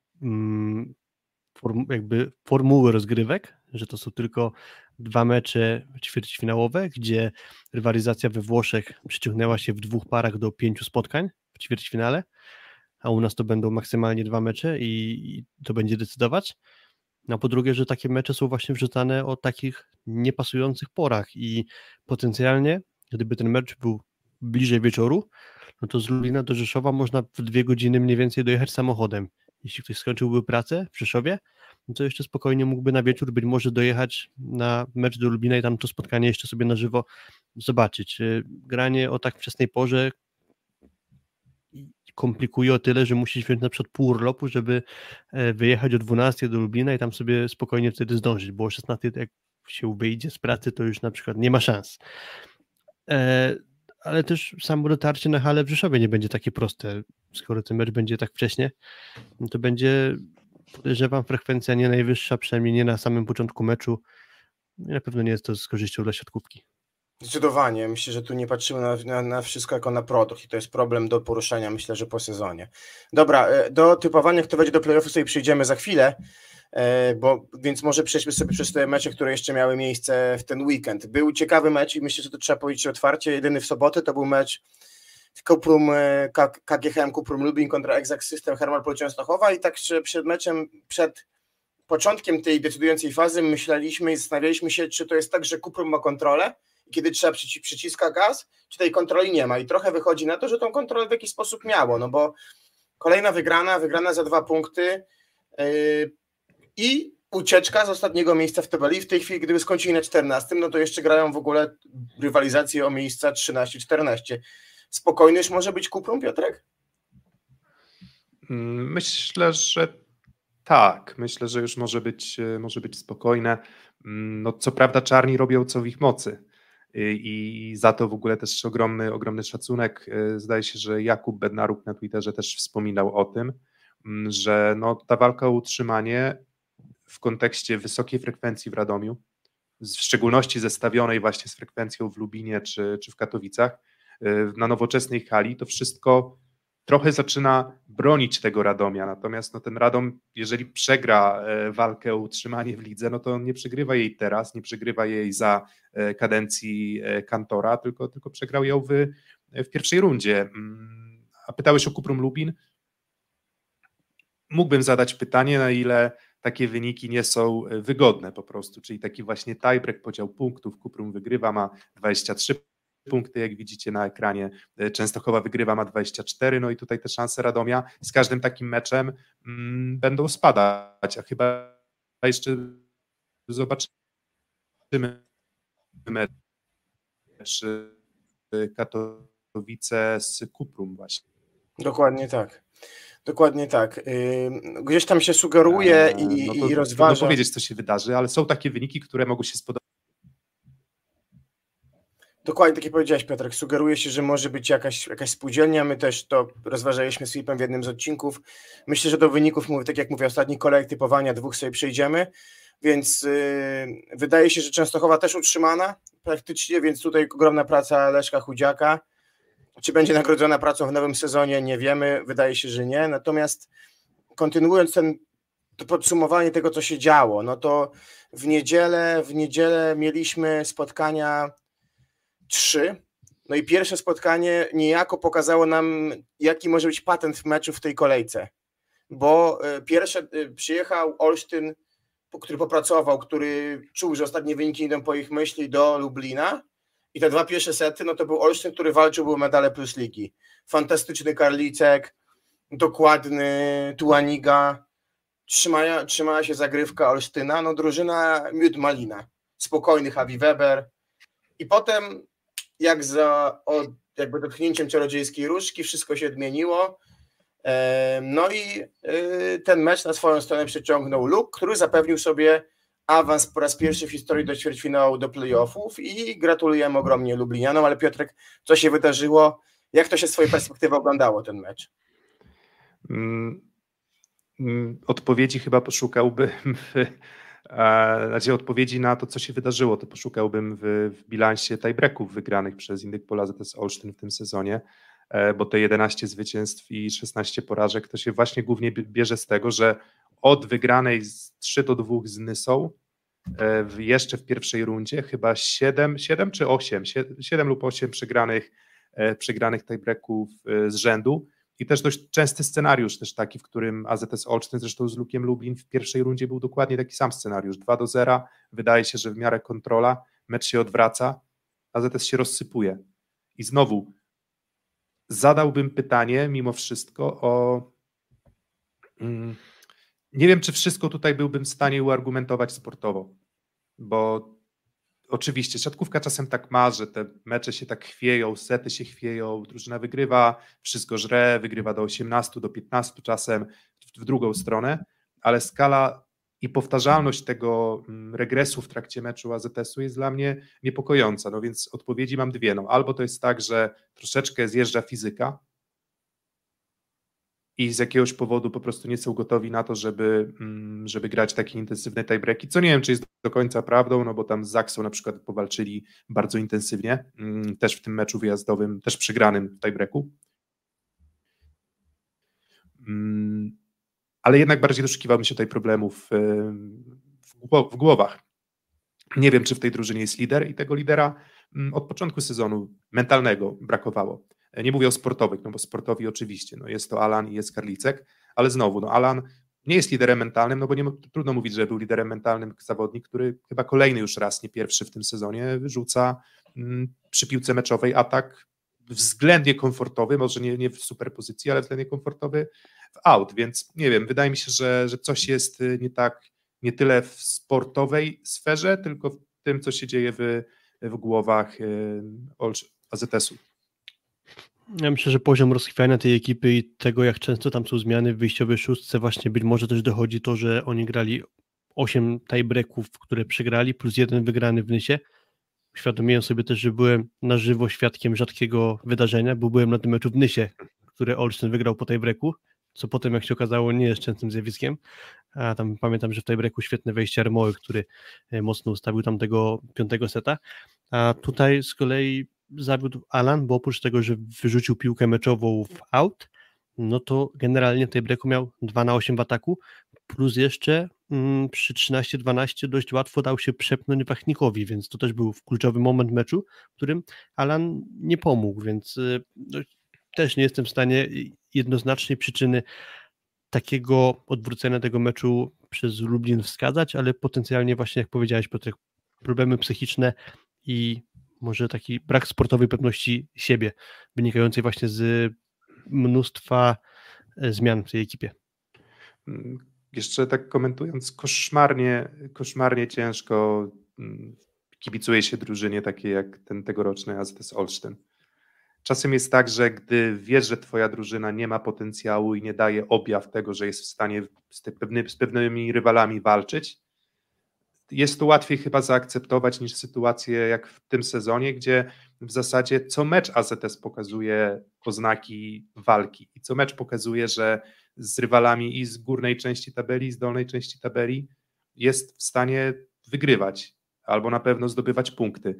jakby formuły rozgrywek, że to są tylko 2 mecze ćwierćfinałowe, gdzie rywalizacja we Włoszech przyciągnęła się w 2 parach do 5 spotkań w ćwierćfinale, a u nas to będą maksymalnie 2 mecze i to będzie decydować. A po drugie, że takie mecze są właśnie wrzucane o takich niepasujących porach i potencjalnie, gdyby ten mecz był bliżej wieczoru, no to z Lublina do Rzeszowa można w 2 godziny mniej więcej dojechać samochodem. Jeśli ktoś skończyłby pracę w Rzeszowie, no to jeszcze spokojnie mógłby na wieczór być może dojechać na mecz do Lublina i tam to spotkanie jeszcze sobie na żywo zobaczyć. Granie o tak wczesnej porze komplikuje o tyle, że musisz wziąć na przykład pół urlopu, żeby wyjechać o 12 do Lublina i tam sobie spokojnie wtedy zdążyć, bo o 16 jak się wyjdzie z pracy, to już na przykład nie ma szans. Ale też samo dotarcie na halę w Rzeszowie nie będzie takie proste. Skoro ten mecz będzie tak wcześnie, no to będzie, podejrzewam, frekwencja nie najwyższa, przynajmniej nie na samym początku meczu. Na pewno nie jest to z korzyścią dla siatkówki. Zdecydowanie. Myślę, że tu nie patrzymy na wszystko jako na produkt i to jest problem do poruszenia, myślę, że po sezonie. Dobra, do typowania, kto wejdzie do play-offu, sobie przyjdziemy za chwilę, więc może przejdźmy sobie przez te mecze, które jeszcze miały miejsce w ten weekend. Był ciekawy mecz i myślę, że to trzeba powiedzieć otwarcie. Jedyny w sobotę to był mecz Kuprum, KGHM Kuprum Lublin kontra Exact System Harmarpol Częstochowa i tak przed meczem, przed początkiem tej decydującej fazy myśleliśmy i zastanawialiśmy się, czy to jest tak, że Kuprum ma kontrolę i kiedy trzeba przyciska gaz, czy tej kontroli nie ma i trochę wychodzi na to, że tą kontrolę w jakiś sposób miało, no bo kolejna wygrana za 2 punkty i ucieczka z ostatniego miejsca w tabeli. W tej chwili, gdyby skończyli na 14, no to jeszcze grają w ogóle rywalizację o miejsca 13-14. Spokojny już może być Kuprum, Piotrek? Myślę, że tak. Myślę, że już może być spokojne. No, co prawda czarni robią co w ich mocy i za to w ogóle też ogromny szacunek. Zdaje się, że Jakub Bednaruk na Twitterze też wspominał o tym, że no, ta walka o utrzymanie w kontekście wysokiej frekwencji w Radomiu, w szczególności zestawionej właśnie z frekwencją w Lubinie czy w Katowicach, na nowoczesnej hali, to wszystko trochę zaczyna bronić tego Radomia, natomiast no, ten Radom, jeżeli przegra walkę o utrzymanie w lidze, no to on nie przegrywa jej teraz, nie przegrywa jej za kadencji Kantora, tylko przegrał ją w pierwszej rundzie. A pytałeś o Kuprum Lubin? Mógłbym zadać pytanie, na ile takie wyniki nie są wygodne po prostu, czyli taki właśnie tiebreak, podział punktów. Kuprum wygrywa, ma 23 punkty, jak widzicie na ekranie, Częstochowa wygrywa, ma 24, no i tutaj te szanse Radomia z każdym takim meczem będą spadać, a chyba jeszcze zobaczymy mecz Katowice z Kuprum właśnie. Dokładnie tak. Gdzieś tam się sugeruje i rozważa. Trudno powiedzieć, co się wydarzy, ale są takie wyniki, które mogą się spodobać. Dokładnie tak jak powiedziałeś, Piotrek, sugeruje się, że może być jakaś spółdzielnia, my też to rozważaliśmy z Filipem w jednym z odcinków. Myślę, że do wyników, tak jak mówię, ostatni kolejek typowania 2 sobie przejdziemy, więc wydaje się, że Częstochowa też utrzymana praktycznie, więc tutaj ogromna praca Leszka Chudziaka. Czy będzie nagrodzona pracą w nowym sezonie, nie wiemy, wydaje się, że nie, natomiast kontynuując to podsumowanie tego, co się działo, no to w niedzielę mieliśmy spotkania 3, no i pierwsze spotkanie niejako pokazało nam, jaki może być patent w meczu w tej kolejce, bo pierwsze przyjechał Olsztyn, który popracował, który czuł, że ostatnie wyniki idą po ich myśli do Lublina i te 2 pierwsze sety, no to był Olsztyn, który walczył, był medale plus ligi. Fantastyczny Karlicek, dokładny Tuaniga, trzymała się zagrywka Olsztyna, no drużyna miód malina, spokojny Javi Weber i potem jakby dotknięciem czarodziejskiej różdżki wszystko się odmieniło. No i ten mecz na swoją stronę przyciągnął Luk, który zapewnił sobie awans po raz pierwszy w historii do ćwierćfinału, do playoffów i gratulujemy ogromnie Lublinianom, ale Piotrek, co się wydarzyło? Jak to się z twojej perspektywy oglądało ten mecz? Odpowiedzi chyba poszukałbym Znaczy odpowiedzi na to, co się wydarzyło, to poszukałbym w bilansie tiebreaków wygranych przez Indykpol AZS Olsztyn w tym sezonie, bo te 11 zwycięstw i 16 porażek to się właśnie głównie bierze z tego, że od wygranej z 3-2 z Nysą jeszcze w pierwszej rundzie chyba 7 czy 8, 7 lub 8 przegranych tiebreaków z rzędu. I też dość częsty scenariusz też taki, w którym AZS Olsztyn, zresztą z Lukiem Lublin w pierwszej rundzie był dokładnie taki sam scenariusz, 2-0, wydaje się, że w miarę kontrola, mecz się odwraca, AZS się rozsypuje. I znowu zadałbym pytanie mimo wszystko o... Nie wiem, czy wszystko tutaj byłbym w stanie uargumentować sportowo, bo oczywiście siatkówka czasem tak ma, że te mecze się tak chwieją, sety się chwieją, drużyna wygrywa, wszystko żre, wygrywa do 18, do 15 czasem w drugą stronę, ale skala i powtarzalność tego regresu w trakcie meczu AZS-u jest dla mnie niepokojąca, no więc odpowiedzi mam dwie, no albo to jest tak, że troszeczkę zjeżdża fizyka i z jakiegoś powodu po prostu nie są gotowi na to, żeby grać takie intensywne tiebreaki, co nie wiem, czy jest do końca prawdą, no bo tam z Zaksą na przykład powalczyli bardzo intensywnie, też w tym meczu wyjazdowym, też przegranym w tiebreaku. Ale jednak bardziej doszukiwałbym się tutaj problemów w głowach. Nie wiem, czy w tej drużynie jest lider i tego lidera od początku sezonu mentalnego brakowało. Nie mówię o sportowych, no bo sportowi oczywiście, no jest to Alan i jest Karlicek, ale znowu, no Alan nie jest liderem mentalnym, no bo trudno mówić, że był liderem mentalnym zawodnik, który chyba kolejny już raz, nie pierwszy w tym sezonie, wyrzuca przy piłce meczowej atak względnie komfortowy, może nie w super pozycji, ale względnie komfortowy w out, więc nie wiem, wydaje mi się, że coś jest nie tak, nie tyle w sportowej sferze, tylko w tym, co się dzieje w głowach AZS-u. Ja myślę, że poziom rozchwiania tej ekipy i tego, jak często tam są zmiany w wyjściowej szóstce, właśnie być może też dochodzi to, że oni grali 8 tiebreaków, które przegrali, plus 1 wygrany w Nysie. Uświadomiłem sobie też, że byłem na żywo świadkiem rzadkiego wydarzenia, bo byłem na tym meczu w Nysie, który Olsztyn wygrał po tiebreaku, co potem, jak się okazało, nie jest częstym zjawiskiem. A tam pamiętam, że w tiebreaku świetne wejście Armoły, który mocno ustawił tam tego 5. seta. A tutaj z kolei zawiódł Alan, bo oprócz tego, że wyrzucił piłkę meczową w out, no to generalnie w tiebreaku miał 2/8 w ataku, plus jeszcze przy 13-12 dość łatwo dał się przepnąć Wachnikowi, więc to też był kluczowy moment meczu, w którym Alan nie pomógł, więc też nie jestem w stanie jednoznacznej przyczyny takiego odwrócenia tego meczu przez Lublin wskazać, ale potencjalnie właśnie, jak powiedziałeś, Piotrek, problemy psychiczne i może taki brak sportowej pewności siebie, wynikającej właśnie z mnóstwa zmian w tej ekipie. Jeszcze tak komentując, koszmarnie ciężko kibicuje się drużynie takiej jak ten tegoroczny AZS Olsztyn. Czasem jest tak, że gdy wiesz, że twoja drużyna nie ma potencjału i nie daje objaw tego, że jest w stanie z pewnymi rywalami walczyć, jest to łatwiej chyba zaakceptować niż sytuację jak w tym sezonie, gdzie w zasadzie co mecz AZS pokazuje oznaki walki i co mecz pokazuje, że z rywalami i z górnej części tabeli, i z dolnej części tabeli jest w stanie wygrywać albo na pewno zdobywać punkty.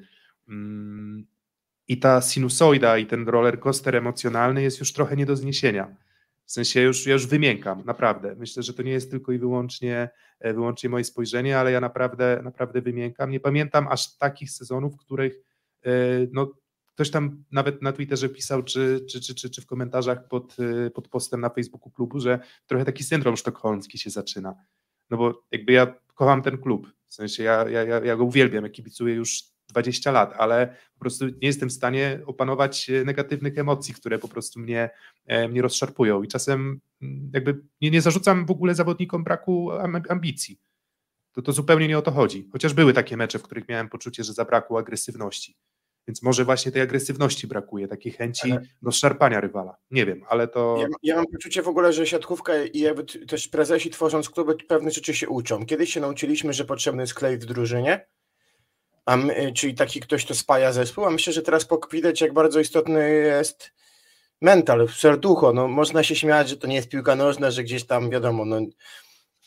I ta sinusoida i ten roller coaster emocjonalny jest już trochę nie do zniesienia. W sensie ja już wymiękam, naprawdę. Myślę, że to nie jest tylko i wyłącznie moje spojrzenie, ale ja naprawdę wymiękam. Nie pamiętam aż takich sezonów, w których no, ktoś tam nawet na Twitterze pisał, czy w komentarzach pod postem na Facebooku klubu, że trochę taki syndrom sztokholmski się zaczyna. No bo jakby ja kocham ten klub, w sensie ja go uwielbiam, ja kibicuję już 20 lat, ale po prostu nie jestem w stanie opanować negatywnych emocji, które po prostu mnie rozszarpują i czasem jakby nie zarzucam w ogóle zawodnikom braku ambicji. To zupełnie nie o to chodzi. Chociaż były takie mecze, w których miałem poczucie, że zabrakło agresywności. Więc może właśnie tej agresywności brakuje, takiej chęci do szarpania rywala. Nie wiem, ale to... Ja mam poczucie w ogóle, że siatkówka i jakby też prezesi tworząc kluby pewne rzeczy się uczą. Kiedyś się nauczyliśmy, że potrzebny jest klej w drużynie, czyli taki ktoś, kto spaja zespół, a myślę, że teraz widać, jak bardzo istotny jest mental, serducho. No, można się śmiać, że to nie jest piłka nożna, że gdzieś tam wiadomo, no,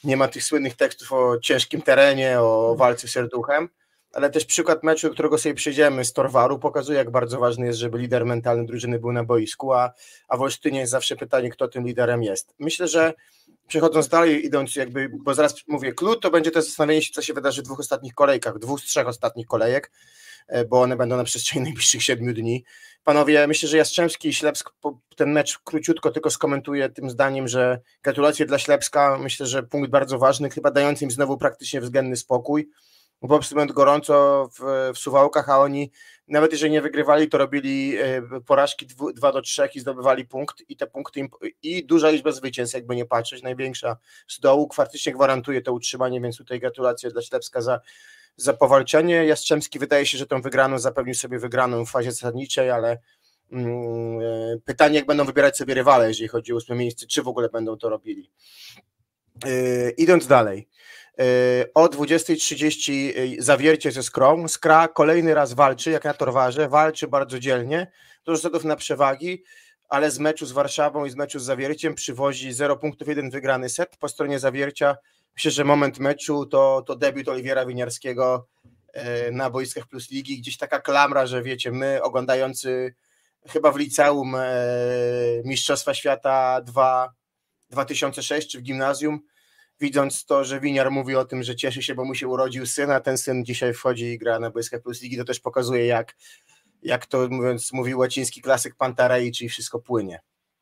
nie ma tych słynnych tekstów o ciężkim terenie, o walce z serduchem, ale też przykład meczu, którego sobie przejdziemy z Torwaru, pokazuje, jak bardzo ważny jest, żeby lider mentalny drużyny był na boisku, a w Olsztynie jest zawsze pytanie, kto tym liderem jest. Myślę, że przechodząc dalej, idąc jakby, bo zaraz mówię klucz, to będzie to zastanowienie się, co się wydarzy w 2 ostatnich kolejkach, 2 z 3 ostatnich kolejek, bo one będą na przestrzeni najbliższych 7 dni. Panowie, myślę, że Jastrzębski i Ślepsk ten mecz króciutko tylko skomentuję tym zdaniem, że gratulacje dla Ślepska, myślę, że punkt bardzo ważny, chyba dający im znowu praktycznie względny spokój, bo po prostu będzie gorąco w Suwałkach, a oni nawet jeżeli nie wygrywali, to robili porażki 2-3 i zdobywali punkt i te punkty i duża liczba zwycięstw, jakby nie patrzeć, największa z dołu, faktycznie gwarantuje to utrzymanie, więc tutaj gratulacje dla Ślepska za powalczenie. Jastrzębski wydaje się, że tą wygraną zapewnił sobie wygraną w fazie zasadniczej, ale pytanie, jak będą wybierać sobie rywale, jeżeli chodzi o 8 miejsce, czy w ogóle będą to robili. Idąc dalej, o 20:30 Zawiercie ze Skrą. Skra kolejny raz walczy, jak na Torwarze, walczy bardzo dzielnie, dużo rzutów na przewagi, ale z meczu z Warszawą i z meczu z Zawierciem przywozi 0 punktów, 1 wygrany set. Po stronie Zawiercia myślę, że moment meczu to debiut Oliwiera Winiarskiego na boiskach Plus Ligi, gdzieś taka klamra, że wiecie, my oglądający chyba w liceum Mistrzostwa Świata 2006 czy w gimnazjum, widząc to, że Winiar mówi o tym, że cieszy się, bo mu się urodził syn, a ten syn dzisiaj wchodzi i gra na boiskach Plus Ligi, to też pokazuje, jak to mówił łaciński klasyk Pantarei, czyli wszystko płynie.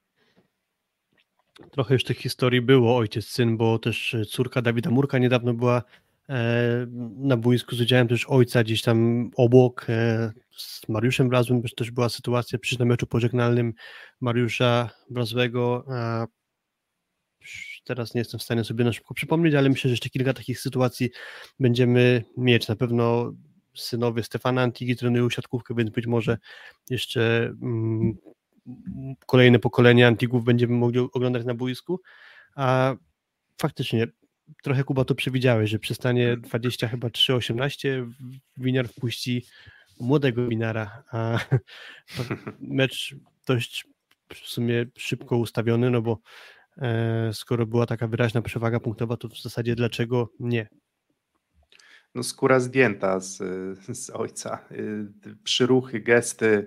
Trochę już tych historii było, ojciec, syn, bo też córka Dawida Murka niedawno była na boisku z udziałem też ojca gdzieś tam obok, z Mariuszem Brazłym też była sytuacja przy na meczu pożegnalnym Mariusza Brazłego. Teraz nie jestem w stanie sobie na szybko przypomnieć, ale myślę, że jeszcze kilka takich sytuacji będziemy mieć. Na pewno synowie Stefana Antigi trenują siatkówkę, więc być może jeszcze kolejne pokolenie Antigów będziemy mogli oglądać na boisku. A faktycznie trochę, Kuba, to przewidziałeś, że przestanie 23-18, Winiar wpuści młodego Winara, a mecz dość w sumie szybko ustawiony, no bo skoro była taka wyraźna przewaga punktowa, to w zasadzie dlaczego nie? No skóra zdjęta z ojca, przyruchy, gesty,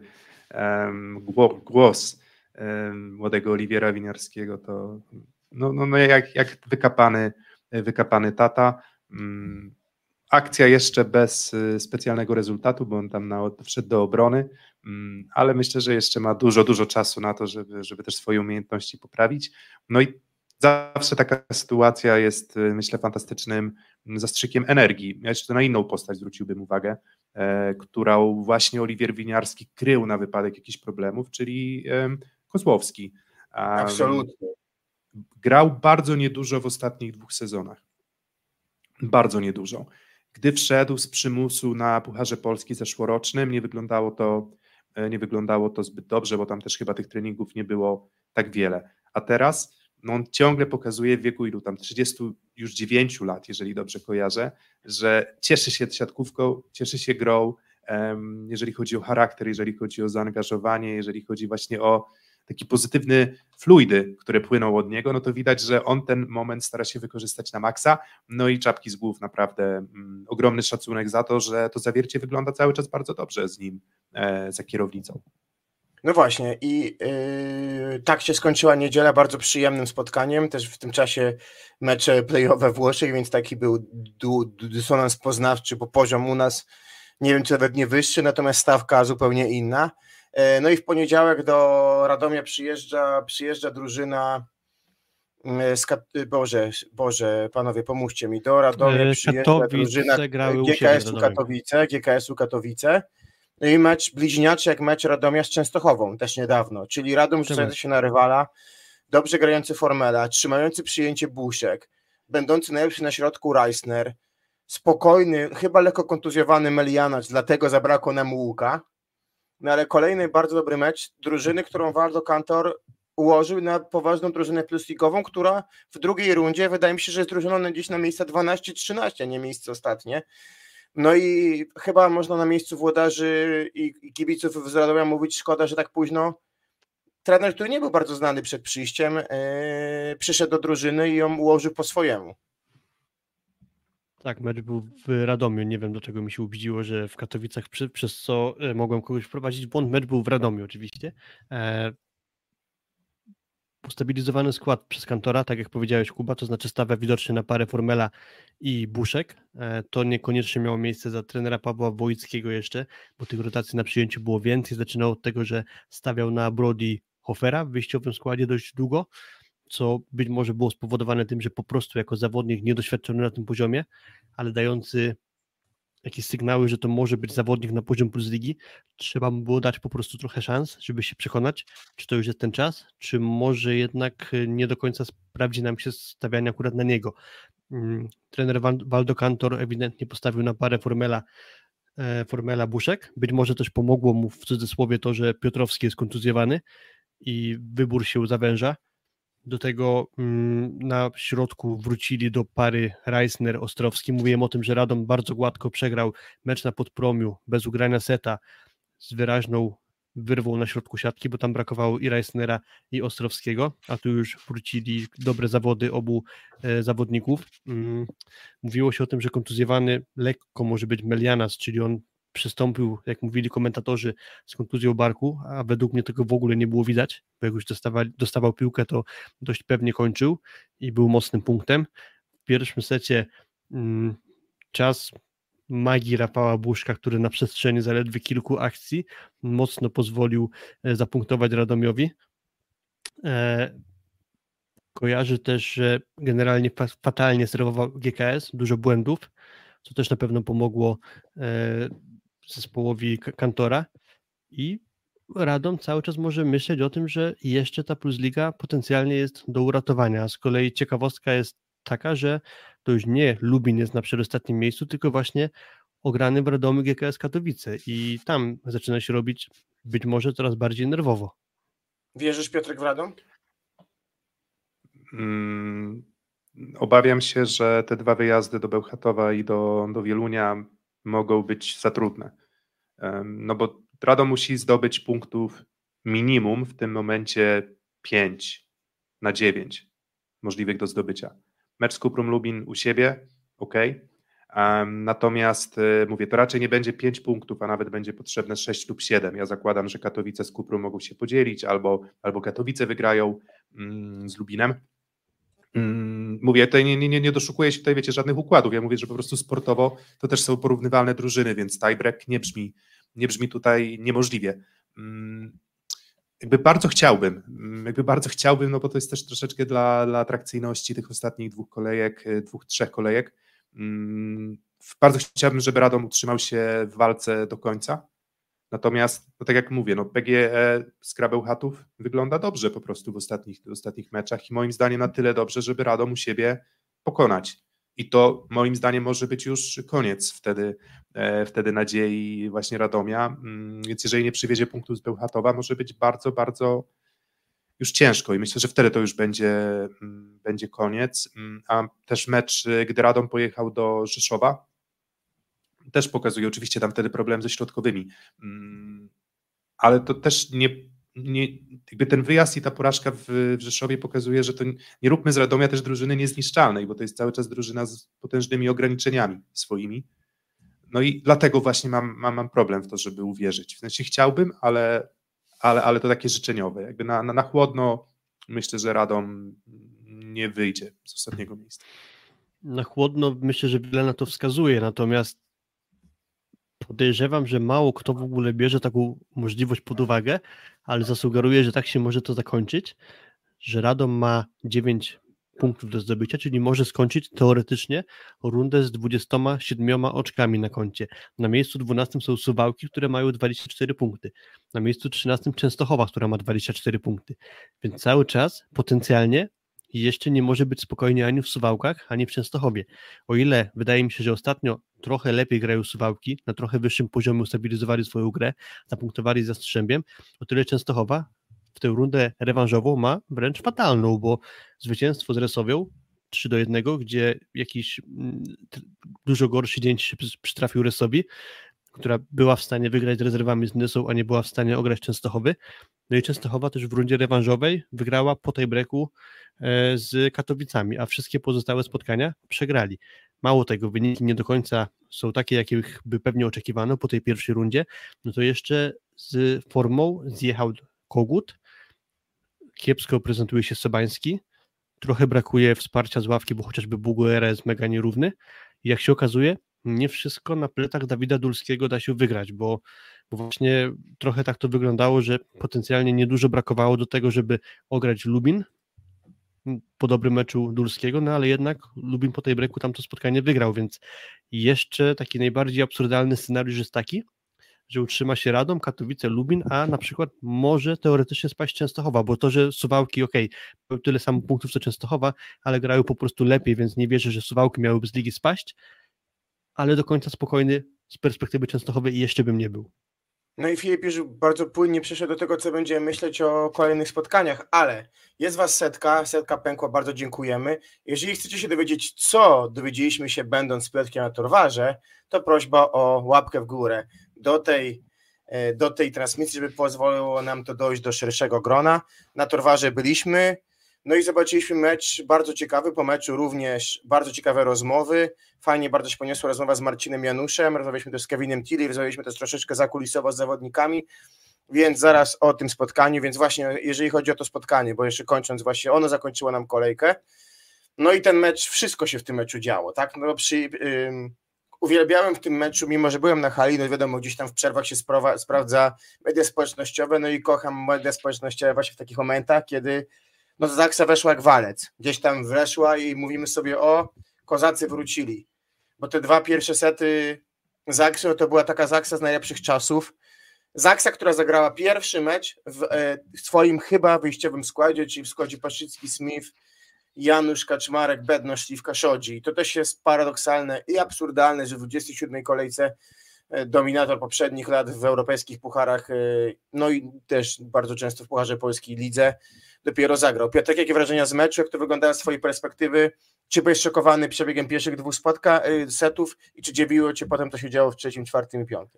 głos młodego Oliwiera Winiarskiego to no jak wykapany tata. Akcja jeszcze bez specjalnego rezultatu, bo on tam wszedł do obrony, ale myślę, że jeszcze ma dużo czasu na to, żeby też swoje umiejętności poprawić. No i zawsze taka sytuacja jest, myślę, fantastycznym zastrzykiem energii. Ja jeszcze na inną postać zwróciłbym uwagę, którą właśnie Oliwier Winiarski krył na wypadek jakichś problemów, czyli Kozłowski. Absolutnie. Grał bardzo niedużo w ostatnich 2 sezonach. Bardzo niedużo. Gdy wszedł z przymusu na Pucharze Polski zeszłorocznym, nie wyglądało to zbyt dobrze, bo tam też chyba tych treningów nie było tak wiele. A teraz on ciągle pokazuje w wieku ilu tam 39 lat, jeżeli dobrze kojarzę, że cieszy się siatkówką, cieszy się grą, jeżeli chodzi o charakter, jeżeli chodzi o zaangażowanie, jeżeli chodzi właśnie o taki pozytywny fluidy, które płyną od niego, no to widać, że on ten moment stara się wykorzystać na maksa, no i czapki z głów, naprawdę ogromny szacunek za to, że to Zawiercie wygląda cały czas bardzo dobrze z nim za kierownicą. No właśnie i tak się skończyła niedziela bardzo przyjemnym spotkaniem, też w tym czasie mecze playowe we Włoszech, więc taki był dysonans poznawczy, bo poziom u nas nie wiem czy nawet nie wyższy, natomiast stawka zupełnie inna. No i w poniedziałek do Radomia przyjeżdża drużyna Boże, panowie, pomóżcie mi, do Radomia przyjeżdża drużyna GKS-u Katowice. No i mecz bliźniaczy jak mecz Radomia z Częstochową też niedawno, czyli Radom rzucający się na rywala, dobrze grający Formela, trzymający przyjęcie Buszek, będący najlepszy na środku Reisner, spokojny, chyba lekko kontuzjowany Melianacz, dlatego zabrakło nam Łuka. No ale kolejny bardzo dobry mecz drużyny, którą Waldo Kantor ułożył na poważną drużynę plusligową, która w drugiej rundzie wydaje mi się, że jest drużyną gdzieś na miejsca 12-13, a nie miejsce ostatnie. No i chyba można na miejscu włodarzy i kibiców z Radomia mówić, szkoda, że tak późno. Trener, który nie był bardzo znany przed przyjściem, przyszedł do drużyny i ją ułożył po swojemu. Tak, mecz był w Radomiu. Nie wiem, dlaczego mi się ubdziło, że w Katowicach, przez co mogłem kogoś wprowadzić w błąd. Mecz był w Radomiu oczywiście. Ustabilizowany skład przez Kantora, tak jak powiedziałeś, Kuba, to znaczy stawia widocznie na parę Formela i Buszek. To niekoniecznie miało miejsce za trenera Pawła Wojickiego jeszcze, bo tych rotacji na przyjęciu było więcej. Zaczynał od tego, że stawiał na Brody Hofera w wyjściowym składzie dość długo, co być może było spowodowane tym, że po prostu jako zawodnik niedoświadczony na tym poziomie, ale dający jakieś sygnały, że to może być zawodnik na poziom Plus Ligi, trzeba mu było dać po prostu trochę szans, żeby się przekonać, czy to już jest ten czas, czy może jednak nie do końca sprawdzi nam się stawianie akurat na niego. Trener Waldo Kantor ewidentnie postawił na parę Formela Buszek, być może też pomogło mu w cudzysłowie to, że Piotrowski jest kontuzjowany i wybór się zawęża. Do tego na środku wrócili do pary Reisner-Ostrowski. Mówiłem o tym, że Radom bardzo gładko przegrał mecz na Podpromiu, bez ugrania seta, z wyraźną wyrwą na środku siatki, bo tam brakowało i Reisnera, i Ostrowskiego, a tu już wrócili dobre zawody obu zawodników. Mówiło się o tym, że kontuzjowany lekko może być Melianas, czyli on przystąpił, jak mówili komentatorzy, z kontuzją barku, a według mnie tego w ogóle nie było widać, bo jak już dostawał piłkę, to dość pewnie kończył i był mocnym punktem. W pierwszym secie czas magii Rafała Buszka, który na przestrzeni zaledwie kilku akcji mocno pozwolił zapunktować Radomiowi. Kojarzy też, że generalnie fatalnie serwował GKS, dużo błędów, co też na pewno pomogło zespołowi Kantora i Radom cały czas może myśleć o tym, że jeszcze ta Plus Liga potencjalnie jest do uratowania. Z kolei ciekawostka jest taka, że to już nie Lubin jest na przedostatnim miejscu, tylko właśnie ograny w Radomiu GKS Katowice i tam zaczyna się robić być może coraz bardziej nerwowo. Wierzysz, Piotrek, w Radom? Obawiam się, że te 2 wyjazdy do Bełchatowa i do Wielunia mogą być za trudne. No bo Radom musi zdobyć punktów minimum w tym momencie 5 na 9 możliwych do zdobycia. Mecz z Kuprum Lubin u siebie, ok. Natomiast mówię, to raczej nie będzie 5 punktów, a nawet będzie potrzebne 6 lub 7. Ja zakładam, że Katowice z Kuprum mogą się podzielić, albo Katowice wygrają z Lubinem. Mówię, tutaj nie doszukuję się tutaj, wiecie, żadnych układów. Ja mówię, że po prostu sportowo to też są porównywalne drużyny, więc tiebreak nie brzmi tutaj niemożliwie. Jakby bardzo chciałbym, no bo to jest też troszeczkę dla atrakcyjności tych ostatnich 2-3 kolejek. Bardzo chciałbym, żeby Radom utrzymał się w walce do końca. Natomiast, no tak jak mówię, no PGE z Bełchatów wygląda dobrze po prostu w ostatnich meczach i moim zdaniem na tyle dobrze, żeby Radom u siebie pokonać. I to moim zdaniem może być już koniec wtedy nadziei właśnie Radomia. Więc jeżeli nie przywiezie punktów z Bełchatowa, może być bardzo, bardzo już ciężko i myślę, że wtedy to już będzie koniec. A też mecz, gdy Radom pojechał do Rzeszowa, też pokazuje oczywiście tam wtedy problem ze środkowymi, ale to też nie jakby ten wyjazd i ta porażka w Rzeszowie pokazuje, że to nie róbmy z Radomia też drużyny niezniszczalnej, bo to jest cały czas drużyna z potężnymi ograniczeniami swoimi. No i dlatego właśnie mam problem w to, żeby uwierzyć. W sensie chciałbym, ale to takie życzeniowe. Jakby na chłodno myślę, że Radom nie wyjdzie z ostatniego miejsca. Na chłodno myślę, że wiele na to wskazuje, natomiast podejrzewam, że mało kto w ogóle bierze taką możliwość pod uwagę, ale zasugeruję, że tak się może to zakończyć, że Radom ma 9 punktów do zdobycia, czyli może skończyć teoretycznie rundę z 27 oczkami na koncie. Na miejscu 12 są Suwałki, które mają 24 punkty. Na miejscu 13 Częstochowa, która ma 24 punkty. Więc cały czas potencjalnie jeszcze nie może być spokojnie ani w Suwałkach, ani w Częstochowie. O ile wydaje mi się, że ostatnio trochę lepiej grają Suwałki, na trochę wyższym poziomie ustabilizowali swoją grę, zapunktowali z Jastrzębiem, o tyle Częstochowa w tę rundę rewanżową ma wręcz fatalną, bo zwycięstwo z Resowią 3-1, gdzie jakiś dużo gorszy dzień się przytrafił Resowi, która była w stanie wygrać z rezerwami z Nysą, a nie była w stanie ograć Częstochowy. No i Częstochowa też w rundzie rewanżowej wygrała po tiebreaku z Katowicami, a wszystkie pozostałe spotkania przegrali. mało tego, wyniki nie do końca są takie, jakich by pewnie oczekiwano po tej pierwszej rundzie, no to jeszcze z formą zjechał Kogut, kiepsko prezentuje się Sobański, trochę brakuje wsparcia z ławki, bo chociażby Buguera jest mega nierówny i jak się okazuje, nie wszystko na plecach Dawida Dulskiego da się wygrać, bo właśnie trochę tak to wyglądało, że potencjalnie niedużo brakowało do tego, żeby ograć Lubin po dobrym meczu Dulskiego, no ale jednak Lubin po tej breaku tam to spotkanie wygrał, więc jeszcze taki najbardziej absurdalny scenariusz jest taki, że utrzyma się Radom, Katowice, Lubin, a na przykład może teoretycznie spaść Częstochowa, bo to, że Suwałki, miały tyle samo punktów co Częstochowa, ale grają po prostu lepiej, więc nie wierzę, że Suwałki miałyby z ligi spaść, ale do końca spokojny z perspektywy Częstochowej jeszcze bym nie był. No i Filip już bardzo płynnie przeszedł do tego, co będziemy myśleć o kolejnych spotkaniach, ale jest was setka pękła, bardzo dziękujemy. Jeżeli chcecie się dowiedzieć, co dowiedzieliśmy się będąc z Piotrkiem na Torwarze, to prośba o łapkę w górę do tej transmisji, żeby pozwoliło nam to dojść do szerszego grona. Na Torwarze byliśmy, no i zobaczyliśmy mecz bardzo ciekawy, po meczu również bardzo ciekawe rozmowy, fajnie bardzo się poniosła rozmowa z Marcinem Januszem, rozmawialiśmy też z Kevinem Tilly, rozmawialiśmy też troszeczkę zakulisowo z zawodnikami, więc zaraz o tym spotkaniu, więc właśnie jeżeli chodzi o to spotkanie, bo jeszcze kończąc właśnie, ono zakończyło nam kolejkę, no i ten mecz, wszystko się w tym meczu działo, tak, no uwielbiałem w tym meczu, mimo że byłem na hali, no wiadomo, gdzieś tam w przerwach się sprawdza media społecznościowe, no i kocham media społecznościowe właśnie w takich momentach, kiedy no Zaksa weszła jak walec, gdzieś tam weszła i mówimy sobie, kozacy wrócili, bo te dwa pierwsze sety Zaksy, no to była taka Zaksa z najlepszych czasów, Zaksa, która zagrała pierwszy mecz w swoim chyba wyjściowym składzie, czyli w składzie Paszycki, Smith, Janusz, Kaczmarek, Bedno, Śliwka, Szodzi. I to też jest paradoksalne i absurdalne, że w 27. kolejce dominator poprzednich lat w europejskich pucharach, no i też bardzo często w Pucharze Polskiej Lidze, dopiero zagrał. Piotr, jakie wrażenia z meczu, jak to wyglądało z twojej perspektywy? Czy byłeś szokowany przebiegiem pierwszych dwóch setów i czy dziwiło cię potem to się działo w trzecim, czwartym i piątym?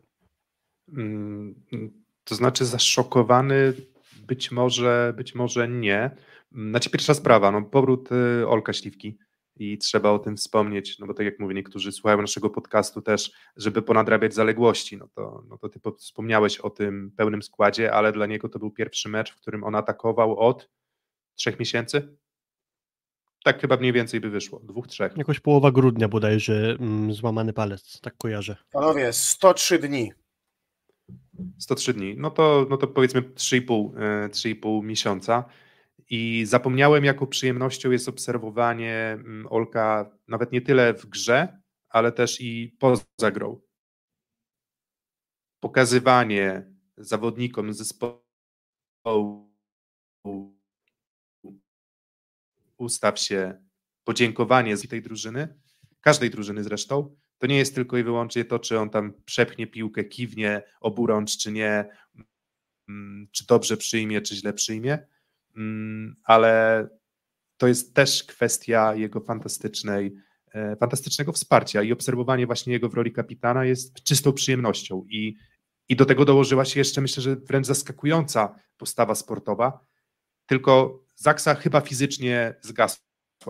To znaczy zaszokowany być może nie. Znaczy pierwsza sprawa, no powrót Olka Śliwki i trzeba o tym wspomnieć, no bo tak jak mówię, niektórzy słuchają naszego podcastu też, żeby ponadrabiać zaległości, no to ty wspomniałeś o tym pełnym składzie, ale dla niego to był pierwszy mecz, w którym on atakował od 3 miesięcy? Tak chyba mniej więcej by wyszło, 2-3. Jakoś połowa grudnia bodajże złamany palec, tak kojarzę. Panowie, 103 dni. 103 dni, no to powiedzmy 3,5 miesiąca i zapomniałem, jaką przyjemnością jest obserwowanie Olka nawet nie tyle w grze, ale też i poza grą. Pokazywanie zawodnikom zespołu ustaw się, podziękowanie z tej drużyny, każdej drużyny zresztą, to nie jest tylko i wyłącznie to, czy on tam przepchnie piłkę, kiwnie oburącz, czy nie, czy dobrze przyjmie, czy źle przyjmie, ale to jest też kwestia jego fantastycznego wsparcia i obserwowanie właśnie jego w roli kapitana jest czystą przyjemnością i do tego dołożyła się jeszcze, myślę, że wręcz zaskakująca postawa sportowa, tylko Zaksa chyba fizycznie zgasła.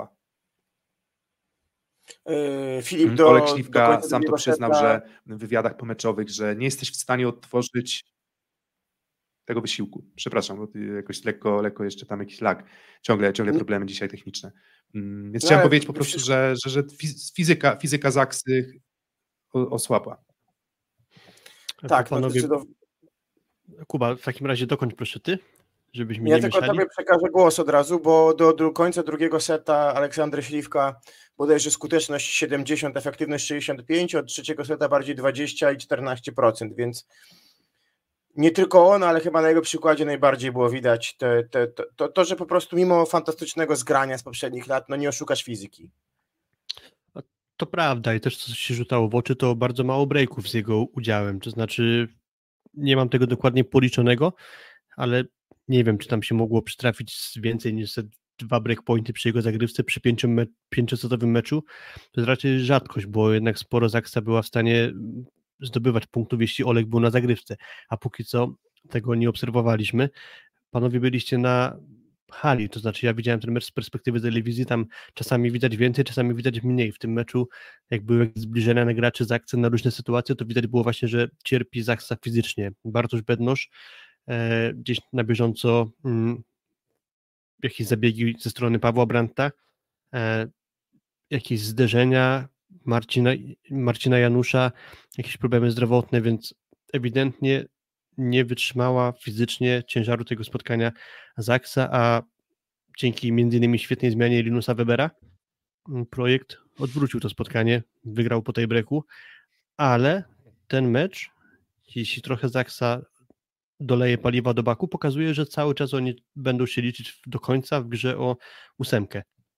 Filip, Olek Śliwka sam to przyznał, że w wywiadach pomeczowych, że nie jesteś w stanie odtworzyć tego wysiłku. Przepraszam, bo jakoś lekko jeszcze tam jakiś lag. Ciągle problemy dzisiaj techniczne. Więc chciałem powiedzieć po prostu, że fizyka Zaksy osłabła. Tak, panowie, Kuba, w takim razie dokończ proszę ty, żebyśmy ja nie tylko mieszali. tobie przekażę głos od razu, bo do końca drugiego seta Aleksander Śliwka bodajże skuteczność 70, efektywność 65, od trzeciego seta bardziej 20 i 14%, więc nie tylko on, ale chyba na jego przykładzie najbardziej było widać to, że po prostu mimo fantastycznego zgrania z poprzednich lat, no nie oszukasz fizyki. To prawda i też co się rzucało w oczy, to bardzo mało breaków z jego udziałem, to znaczy nie mam tego dokładnie policzonego, ale nie wiem, czy tam się mogło przytrafić więcej niż 2 breakpointy przy jego zagrywce przy 5-setowym meczu. To jest raczej rzadkość, bo jednak sporo Zaksa była w stanie zdobywać punktów, jeśli Olek był na zagrywce, a póki co tego nie obserwowaliśmy. Panowie byliście na hali, to znaczy ja widziałem ten mecz z perspektywy telewizji, tam czasami widać więcej, czasami widać mniej. W tym meczu, jak były zbliżenia na graczy Zaksa na różne sytuacje, to widać było właśnie, że cierpi Zaksa fizycznie. Bartosz Bednosz gdzieś na bieżąco jakieś zabiegi ze strony Pawła Brandta, jakieś zderzenia Marcina Janusza, jakieś problemy zdrowotne, więc ewidentnie nie wytrzymała fizycznie ciężaru tego spotkania Zaksa, a dzięki m.in. świetnej zmianie Linusa Webera Projekt odwrócił to spotkanie, wygrał po tej breaku, ale ten mecz, jeśli trochę Zaksa doleje paliwa do baku, pokazuje, że cały czas oni będą się liczyć do końca w grze o 8.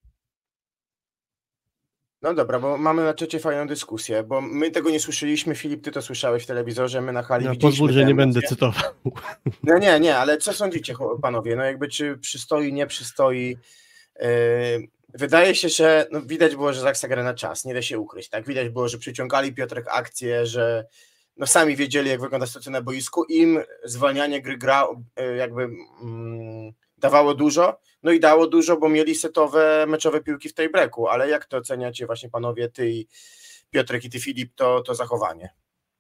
No dobra, bo mamy na czacie fajną dyskusję, bo my tego nie słyszeliśmy, Filip, ty to słyszałeś w telewizorze, my na hali widzieliśmy. Pozwól, że nie będę cytował. No nie, ale co sądzicie, panowie? No jakby czy przystoi, nie przystoi? Wydaje się, że widać było, że Zaksa gra na czas, nie da się ukryć, tak? Widać było, że przyciągali Piotrek akcję, że sami wiedzieli, jak wygląda sytuacja na boisku, im zwalnianie gry dawało dużo, no i dało dużo, bo mieli setowe, meczowe piłki w tej breaku, ale jak to oceniacie właśnie panowie, ty i Piotrek i ty Filip, to zachowanie?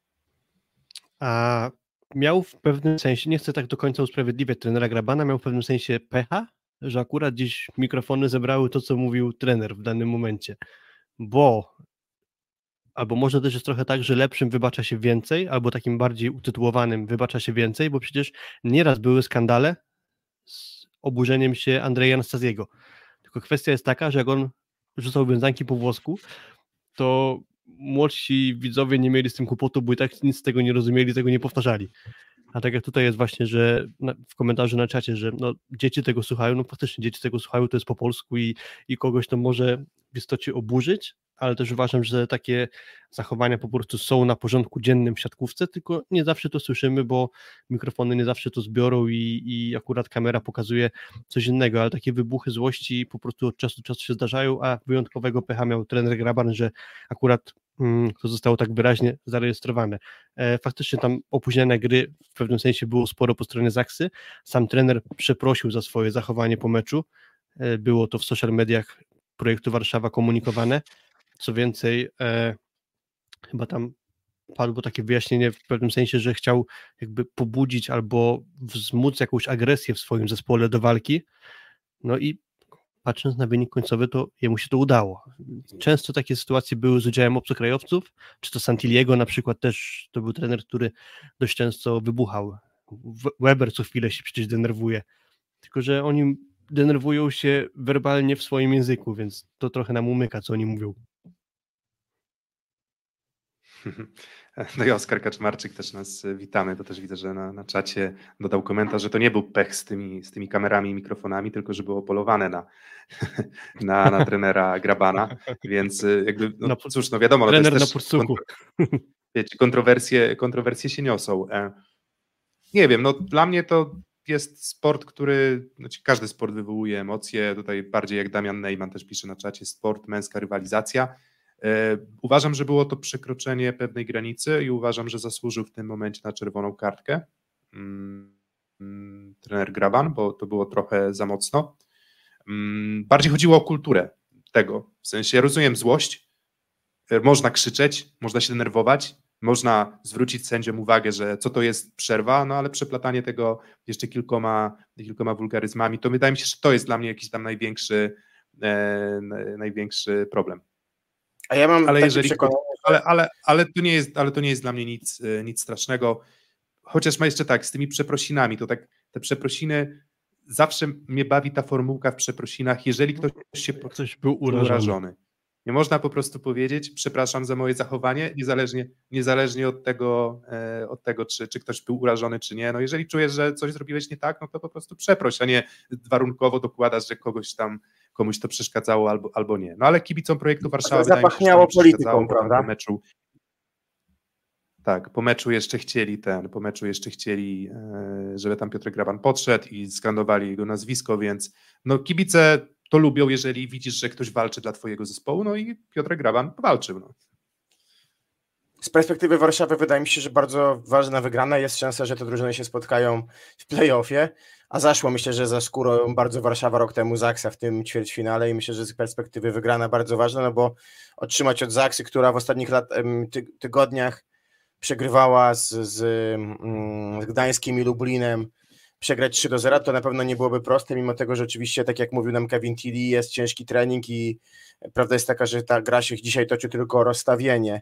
A miał w pewnym sensie, nie chcę tak do końca usprawiedliwiać trenera Grabana, miał w pewnym sensie pecha, że akurat gdzieś mikrofony zebrały to, co mówił trener w danym momencie, albo może też jest trochę tak, że lepszym wybacza się więcej, albo takim bardziej utytułowanym wybacza się więcej, bo przecież nieraz były skandale z oburzeniem się Andrzeja Anastazjego. Tylko kwestia jest taka, że jak on rzucał wiązanki po włosku, to młodsi widzowie nie mieli z tym kłopotu, bo i tak nic z tego nie rozumieli, tego nie powtarzali. A tak jak tutaj jest właśnie, że w komentarzu na czacie, że dzieci tego słuchają, faktycznie dzieci tego słuchają, to jest po polsku i kogoś to może w istocie oburzyć, ale też uważam, że takie zachowania po prostu są na porządku dziennym w siatkówce, tylko nie zawsze to słyszymy, bo mikrofony nie zawsze to zbiorą i akurat kamera pokazuje coś innego, ale takie wybuchy złości po prostu od czasu do czasu się zdarzają, a wyjątkowego pecha miał trener Graban, że akurat to zostało tak wyraźnie zarejestrowane. Faktycznie tam opóźnienia gry w pewnym sensie było sporo po stronie Zaksy. Sam trener przeprosił za swoje zachowanie po meczu. Było to w social mediach projektu Warszawa komunikowane. Co więcej, chyba tam padło takie wyjaśnienie w pewnym sensie, że chciał jakby pobudzić albo wzmóc jakąś agresję w swoim zespole do walki. No i patrząc na wynik końcowy, to jemu się to udało. Często takie sytuacje były z udziałem obcokrajowców, czy to Santiliego na przykład też, to był trener, który dość często wybuchał. Weber co chwilę się przecież denerwuje, tylko że oni denerwują się werbalnie w swoim języku, więc to trochę nam umyka, co oni mówią. No i Oskar Kaczmarczyk też nas witamy, to też widzę, że na czacie dodał komentarz, że to nie był pech z tymi kamerami i mikrofonami, tylko że było polowane na trenera Grabana, więc jakby, cóż, wiadomo, trener to na jest Pursuku. Wiecie, kontrowersje się niosą. Nie wiem, dla mnie to jest sport, który, każdy sport wywołuje emocje, tutaj bardziej jak Damian Neyman też pisze na czacie, sport, męska rywalizacja. Uważam, że było to przekroczenie pewnej granicy i uważam, że zasłużył w tym momencie na czerwoną kartkę trener Graban, bo to było trochę za mocno. Bardziej chodziło o kulturę tego, w sensie ja rozumiem złość, można krzyczeć, można się denerwować, można zwrócić sędziom uwagę, że co to jest przerwa, ale przeplatanie tego jeszcze kilkoma wulgaryzmami, to wydaje mi się, że to jest dla mnie jakiś tam największy problem. A ja mam takie przekonanie, ale to nie jest dla mnie nic strasznego. Chociaż ma jeszcze tak, z tymi przeprosinami, to tak te przeprosiny, zawsze mnie bawi ta formułka w przeprosinach, jeżeli ktoś był urażony. Nie można po prostu powiedzieć, przepraszam za moje zachowanie, niezależnie od tego czy ktoś był urażony, czy nie. Jeżeli czujesz, że coś zrobiłeś nie tak, to po prostu przeproś, a nie warunkowo dokładasz, że komuś to przeszkadzało albo nie. Ale kibicom projektu Warszawa zapachniało mi się, polityką, prawda? Po meczu jeszcze chcieli, żeby tam Piotr Graban podszedł i skandowali jego nazwisko, więc kibice to lubią, jeżeli widzisz, że ktoś walczy dla twojego zespołu, i Piotr Graban powalczył. Z perspektywy Warszawy wydaje mi się, że bardzo ważna wygrana, jest szansa, że te drużyny się spotkają w play-offie, A zaszło, myślę, że za skórą bardzo Warszawa rok temu Zaksa w tym ćwierćfinale i myślę, że z perspektywy wygrana bardzo ważna, no bo otrzymać od Zaksy, która w ostatnich tygodniach przegrywała z Gdańskim i Lublinem, przegrać 3-0, to na pewno nie byłoby proste, mimo tego, że oczywiście, tak jak mówił nam Kevin Tilly, jest ciężki trening i prawda jest taka, że ta gra się dzisiaj toczy tylko o rozstawienie.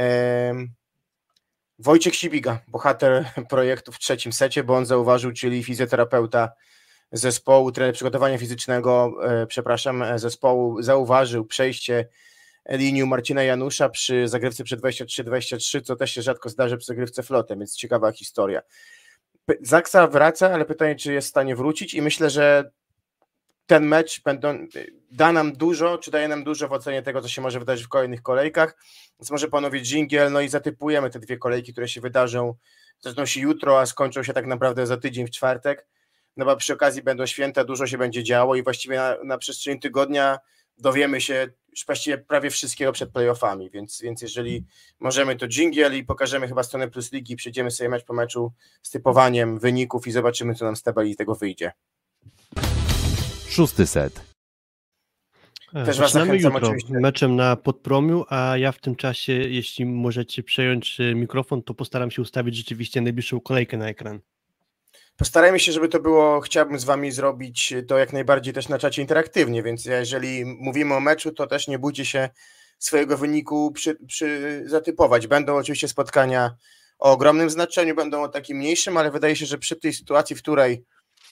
Wojciech Sibiga, bohater projektu w trzecim secie, bo on zauważył, czyli fizjoterapeuta zespołu, trener przygotowania fizycznego, zespołu, zauważył przejście linii Marcina Janusza przy zagrywce przed 23-23, co też się rzadko zdarzy przy zagrywce flotem, więc ciekawa historia. Zaksa wraca, ale pytanie, czy jest w stanie wrócić i myślę, że ten mecz da nam dużo, czy daje nam dużo w ocenie tego, co się może wydarzyć w kolejnych kolejkach, więc może panowie dżingiel, no i zatypujemy te 2 kolejki, które się wydarzą, zaczną się jutro, a skończą się tak naprawdę za tydzień w czwartek, no bo przy okazji będą święta, dużo się będzie działo i właściwie na przestrzeni tygodnia dowiemy się już właściwie prawie wszystkiego przed playoffami, więc jeżeli możemy, to dżingiel i pokażemy chyba stronę Plus Ligi, przejdziemy sobie mecz po meczu z typowaniem wyników i zobaczymy, co nam z tabeli tego wyjdzie. 6. set. Też was Zaczynamy zachęcam jutro oczywiście. meczem na Podpromiu, a ja w tym czasie, jeśli możecie przejąć mikrofon, to postaram się ustawić rzeczywiście najbliższą kolejkę na ekran. Postarajmy się, żeby to było, chciałbym z wami zrobić to jak najbardziej też na czacie interaktywnie, więc jeżeli mówimy o meczu, to też nie bójcie się swojego wyniku zatypować. Będą oczywiście spotkania o ogromnym znaczeniu, będą o takim mniejszym, ale wydaje się, że przy tej sytuacji, w której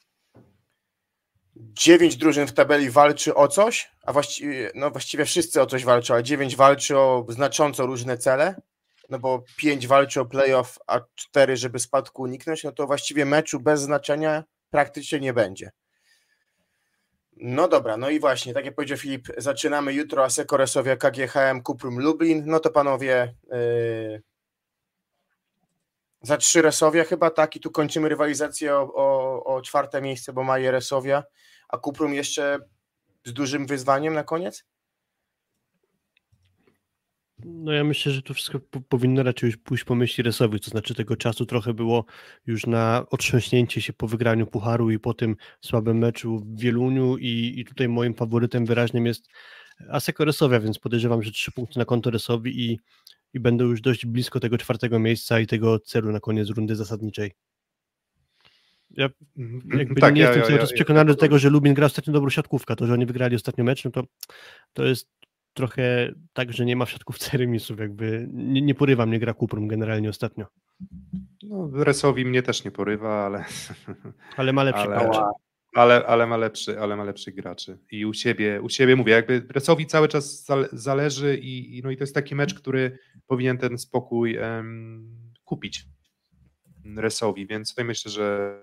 9 drużyn w tabeli walczy o coś, a właściwie wszyscy o coś walczą, a 9 walczy o znacząco różne cele, no bo 5 walczy o playoff, a 4, żeby spadku uniknąć, no to właściwie meczu bez znaczenia praktycznie nie będzie. No dobra, no i właśnie, tak jak powiedział Filip, zaczynamy jutro Asseco Resovia, KGHM, Cuprum Lublin, no to panowie za 3 Resovia chyba, tak, i tu kończymy rywalizację o 4. miejsce, bo ma je Resovia, a Cuprum jeszcze z dużym wyzwaniem na koniec? No ja myślę, że to wszystko powinno raczej już pójść po myśli Resowi, to znaczy tego czasu trochę było już na otrząśnięcie się po wygraniu Pucharu i po tym słabym meczu w Wieluniu i tutaj moim faworytem wyraźnym jest Asseco Resovia, więc podejrzewam, że 3 punkty na konto Resowi i będą już dość blisko tego 4. miejsca i tego celu na koniec rundy zasadniczej. Ja jakby Tak, nie jestem cały czas przekonany do tego, że Lubin gra ostatnio dobrą siatkówkę, to, że oni wygrali ostatnio mecz, no to jest trochę tak, że nie ma w siatkówce remisów, jakby nie porywa mnie gra Cuprum generalnie ostatnio. No, Resowi mnie też nie porywa, Ale ma lepszy gracz. Ale ma lepszych graczy. I u siebie mówię, jakby Resowi cały czas zależy i to jest taki mecz, który powinien ten spokój kupić Resowi, więc tutaj myślę, że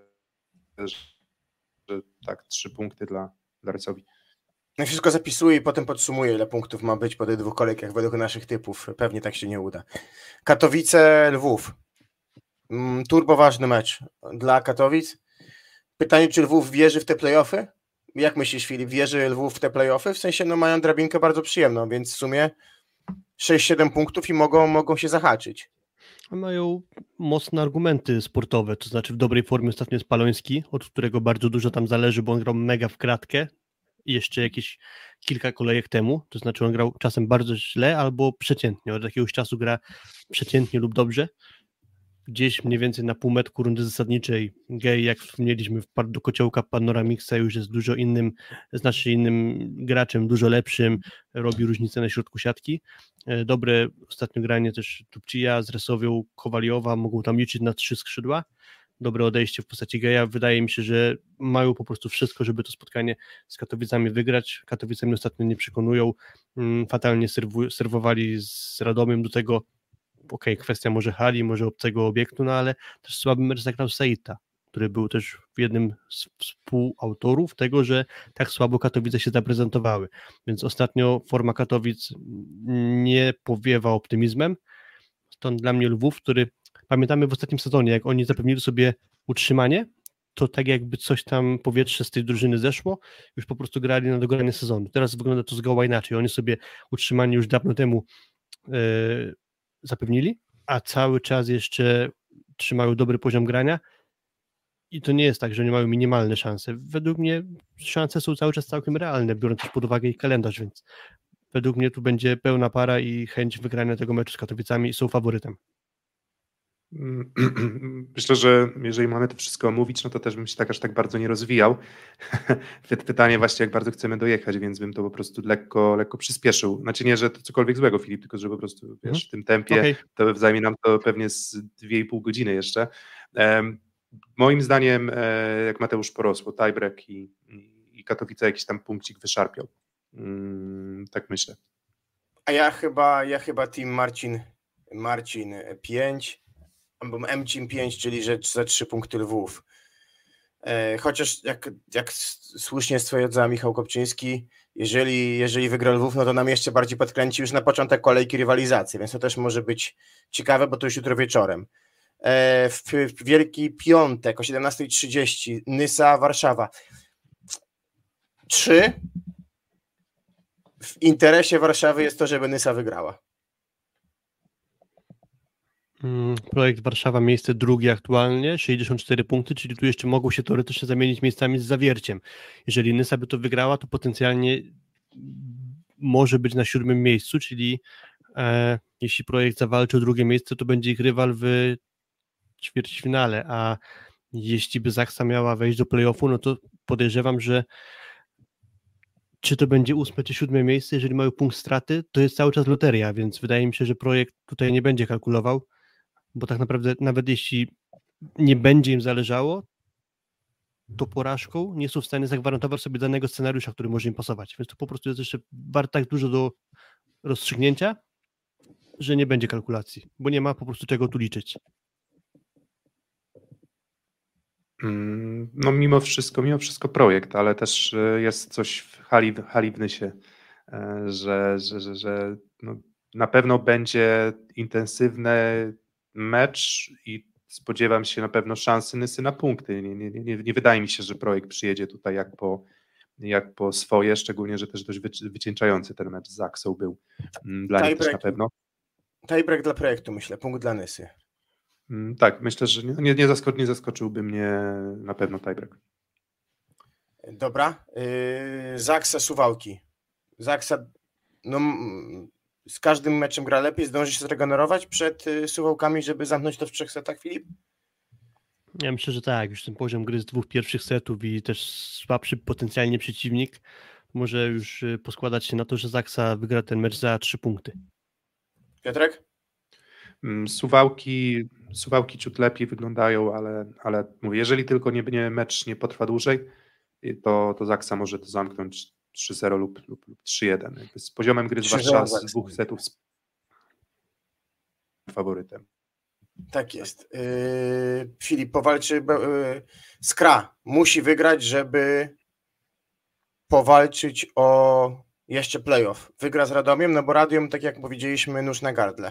tak, 3 punkty dla Resowi. No wszystko zapisuję i potem podsumuję, ile punktów ma być po tych 2 kolejkach według naszych typów. Pewnie tak się nie uda. Katowice, Lwów. Turbo ważny mecz dla Katowic. Pytanie, czy Lwów wierzy w te play-offy? Jak myślisz, Filip, wierzy Lwów w te play-offy? W sensie, no mają drabinkę bardzo przyjemną, więc w sumie 6-7 punktów i mogą się zahaczyć. Mają mocne argumenty sportowe, to znaczy w dobrej formie ostatnio jest Paloński, od którego bardzo dużo tam zależy, bo on grał mega w kratkę i jeszcze jakieś kilka kolejek temu, to znaczy on grał czasem bardzo źle albo przeciętnie, od jakiegoś czasu gra przeciętnie lub dobrze. Gdzieś mniej więcej na półmetku rundy zasadniczej Gej, jak wspomnieliśmy, wpadł do kociołka Panoramixa, już jest dużo innym, znacznie innym graczem, dużo lepszym, robi różnicę na środku siatki. Dobre ostatnio granie też Tupcija z Resowią, Kowaliowa, mogą tam liczyć na 3 skrzydła. Dobre odejście w postaci Geja. Wydaje mi się, że mają po prostu wszystko, żeby to spotkanie z Katowicami wygrać. Katowicami ostatnio nie przekonują, fatalnie serwowali z Radomiem, do tego kwestia może hali, może obcego obiektu, no ale też słaby mecz zagrał Seita, który był też jednym z współautorów tego, że tak słabo Katowice się zaprezentowały. Więc ostatnio forma Katowic nie powiewa optymizmem. Stąd dla mnie Lwów, który pamiętamy w ostatnim sezonie, jak oni zapewnili sobie utrzymanie, to tak jakby coś tam powietrze z tej drużyny zeszło, już po prostu grali na dogranie sezonu. Teraz wygląda to zgoła inaczej. Oni sobie utrzymanie już dawno temu zapewnili, a cały czas jeszcze trzymają dobry poziom grania I to nie jest tak, że oni mają minimalne szanse. Według mnie szanse są cały czas całkiem realne, biorąc też pod uwagę ich kalendarz, więc według mnie tu będzie pełna para i chęć wygrania tego meczu z Katowicami są faworytem. Myślę, że jeżeli mamy to wszystko omówić, no to też bym się aż tak bardzo nie rozwijał. Pytanie właśnie, jak bardzo chcemy dojechać, więc bym to po prostu lekko przyspieszył. Znaczy nie, że to cokolwiek złego, Filip, tylko że po prostu wiesz, w tym tempie to zajmie nam to pewnie z 2,5 godziny jeszcze. Moim zdaniem, jak Mateusz porosło, tiebreak i Katowice jakiś tam punkcik wyszarpiał. Tak myślę. A ja chyba team Marcin 5, albo M-Team 5, czyli że za 3 punkty Lwów. Chociaż jak słusznie stwierdzał Michał Kopczyński, jeżeli wygra Lwów, no to nam jeszcze bardziej podkręci już na początek kolejki rywalizacji, więc to też może być ciekawe, bo to już jutro wieczorem. W Wielki Piątek o 17:30 Nysa Warszawa. 3. W interesie Warszawy jest to, żeby Nysa wygrała. Projekt Warszawa miejsce drugie aktualnie, 64 punkty, czyli tu jeszcze mogą się teoretycznie zamienić miejscami z Zawierciem. Jeżeli Nysa by to wygrała, to potencjalnie może być na 7. miejscu, czyli jeśli projekt zawalczy o drugie miejsce, to będzie ich rywal w ćwierćfinale, a jeśli by Zaksa miała wejść do play-offu, no to podejrzewam, że czy to będzie 8. czy 7. miejsce, jeżeli mają punkt straty, to jest cały czas loteria, więc wydaje mi się, że projekt tutaj nie będzie kalkulował, bo tak naprawdę nawet jeśli nie będzie im zależało, to porażką nie są w stanie zagwarantować sobie danego scenariusza, który może im pasować, więc to po prostu jest jeszcze tak dużo do rozstrzygnięcia, że nie będzie kalkulacji, bo nie ma po prostu czego tu liczyć. No mimo wszystko projekt, ale też jest coś w hali w Nysie, że no, na pewno będzie intensywny mecz i spodziewam się na pewno szansy Nysy na punkty. Nie wydaje mi się, że projekt przyjedzie tutaj jak po swoje, szczególnie, że też dość wycieńczający ten mecz z Zaksą był dla nich też na pewno. Tiebreak dla projektu, myślę, punkt dla Nysy. Tak, myślę, że nie zaskoczyłby mnie na pewno tiebreak. Dobra. Zaksa Suwałki. Zaksa z każdym meczem gra lepiej, zdąży się zregenerować przed Suwałkami, żeby zamknąć to w 3 setach, Filip? Ja myślę, że tak, już ten poziom gry z 2 pierwszych setów i też słabszy potencjalnie przeciwnik może już poskładać się na to, że Zaksa wygra ten mecz za 3 punkty. Piotrek? Suwałki ciut lepiej wyglądają, ale mówię, jeżeli tylko mecz nie potrwa dłużej, to Zaksa może to zamknąć 3-0 lub 3-1. Jakby z poziomem gry zwłaszcza z 2 setów z faworytem. Tak jest. Filip powalczy. Skra musi wygrać, żeby powalczyć o jeszcze playoff. Wygra z Radomiem, no bo Radom, tak jak powiedzieliśmy, nóż na gardle.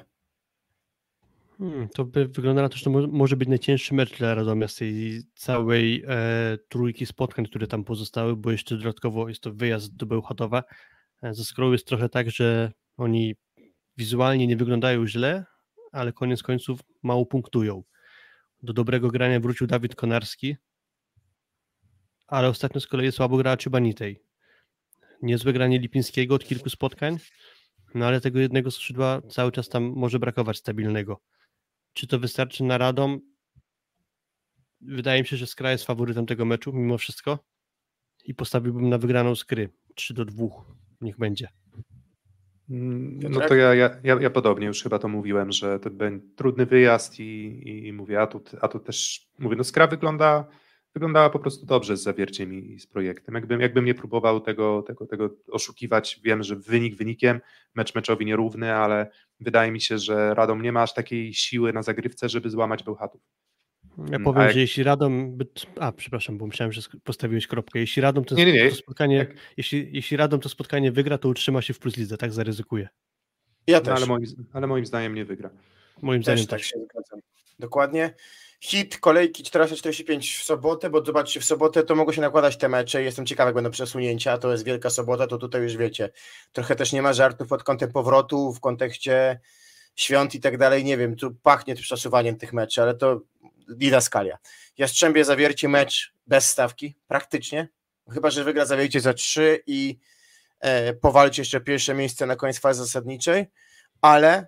To by wygląda na to, że to może być najcięższy mecz dla Radomia z tej całej trójki spotkań, które tam pozostały, bo jeszcze dodatkowo jest to wyjazd do Bełchatowa. Ze Skrą jest trochę tak, że oni wizualnie nie wyglądają źle, ale koniec końców mało punktują. Do dobrego grania wrócił Dawid Konarski, ale ostatnio z kolei słabo grała Ciubanitej. Niezłe granie Lipińskiego od kilku spotkań, no ale tego jednego skrzydła cały czas tam może brakować stabilnego. Czy to wystarczy na Radom? Wydaje mi się, że Skra jest faworytem tego meczu mimo wszystko i postawiłbym na wygraną Skry. 3-2. Niech będzie. No to ja podobnie już chyba to mówiłem, że to będzie trudny wyjazd i mówię, a tu też mówię, no Skra wyglądała po prostu dobrze z Zawierciem i z projektem. Jakbym nie próbował tego oszukiwać, wiem, że wynik wynikiem, mecz meczowi nierówny, ale wydaje mi się, że Radom nie ma aż takiej siły na zagrywce, żeby złamać Bełchatów. Ja powiem, że jeśli Radom... przepraszam, bo myślałem, że postawiłeś kropkę. Jeśli Radom to spotkanie, jeśli Radom to spotkanie wygra, to utrzyma się w plus lidze, tak zaryzykuje. Ja też. Ale moim zdaniem nie wygra. Moim zdaniem tak się zgadzam. Dokładnie. Hit kolejki 14:45 w sobotę, bo zobaczcie, w sobotę to mogą się nakładać te mecze. Jestem ciekawy, jak będą przesunięcia. To jest Wielka Sobota, to tutaj już wiecie. Trochę też nie ma żartów pod kątem powrotu, w kontekście świąt i tak dalej. Nie wiem, tu pachnie przesuwaniem tych meczy, ale to didaskalia. Jastrzębie Zawiercie mecz bez stawki, praktycznie, chyba że wygra Zawiercie za 3 i powalczy jeszcze pierwsze miejsce na koniec fazy zasadniczej, ale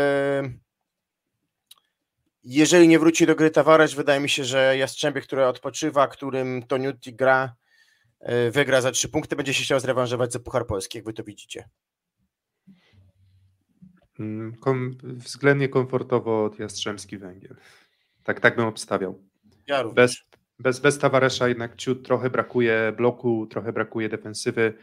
jeżeli nie wróci do gry Tavares, wydaje mi się, że Jastrzębie, które odpoczywa, którym Toniutti gra, wygra za 3 punkty, będzie się chciał zrewanżować za Puchar Polski, jak wy to widzicie. Względnie komfortowo od Jastrzębski Węgiel. Tak bym obstawiał. Ja również. Bez Tavaresa jednak ciut trochę brakuje bloku, trochę brakuje defensywy.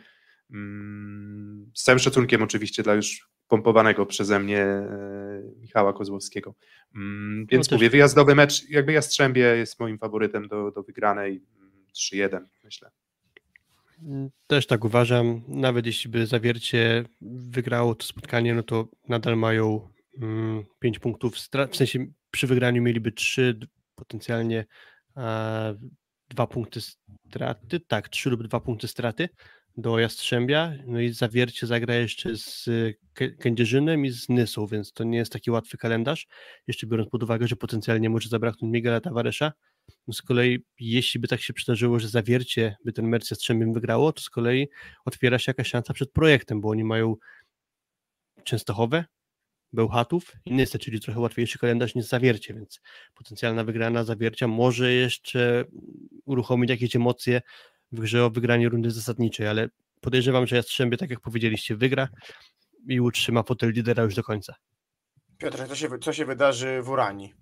Z całym szacunkiem oczywiście dla już pompowanego przeze mnie Michała Kozłowskiego. Więc mówię, wyjazdowy mecz, jakby Jastrzębie jest moim faworytem do wygranej 3-1, myślę. Też tak uważam. Nawet jeśli by Zawiercie wygrało to spotkanie, no to nadal mają 5 punktów w sensie przy wygraniu mieliby 3, potencjalnie 2 punkty straty, tak, 3 lub 2 punkty straty do Jastrzębia, no i Zawiercie zagra jeszcze z Kędzierzynem i z Nysą, więc to nie jest taki łatwy kalendarz, jeszcze biorąc pod uwagę, że potencjalnie może zabraknąć Miguela Tavaresa. No z kolei jeśli by tak się przydarzyło, że Zawiercie by ten mecz z Jastrzębiem wygrało, to z kolei otwiera się jakaś szansa przed projektem, bo oni mają Częstochowę, Bełchatów i Nysę, czyli trochę łatwiejszy kalendarz niż Zawiercie, więc potencjalna wygrana Zawiercia może jeszcze uruchomić jakieś emocje w grze o wygranie rundy zasadniczej, ale podejrzewam, że Jastrzębie, tak jak powiedzieliście, wygra i utrzyma fotel lidera już do końca. Piotr, co się wydarzy w Uranii?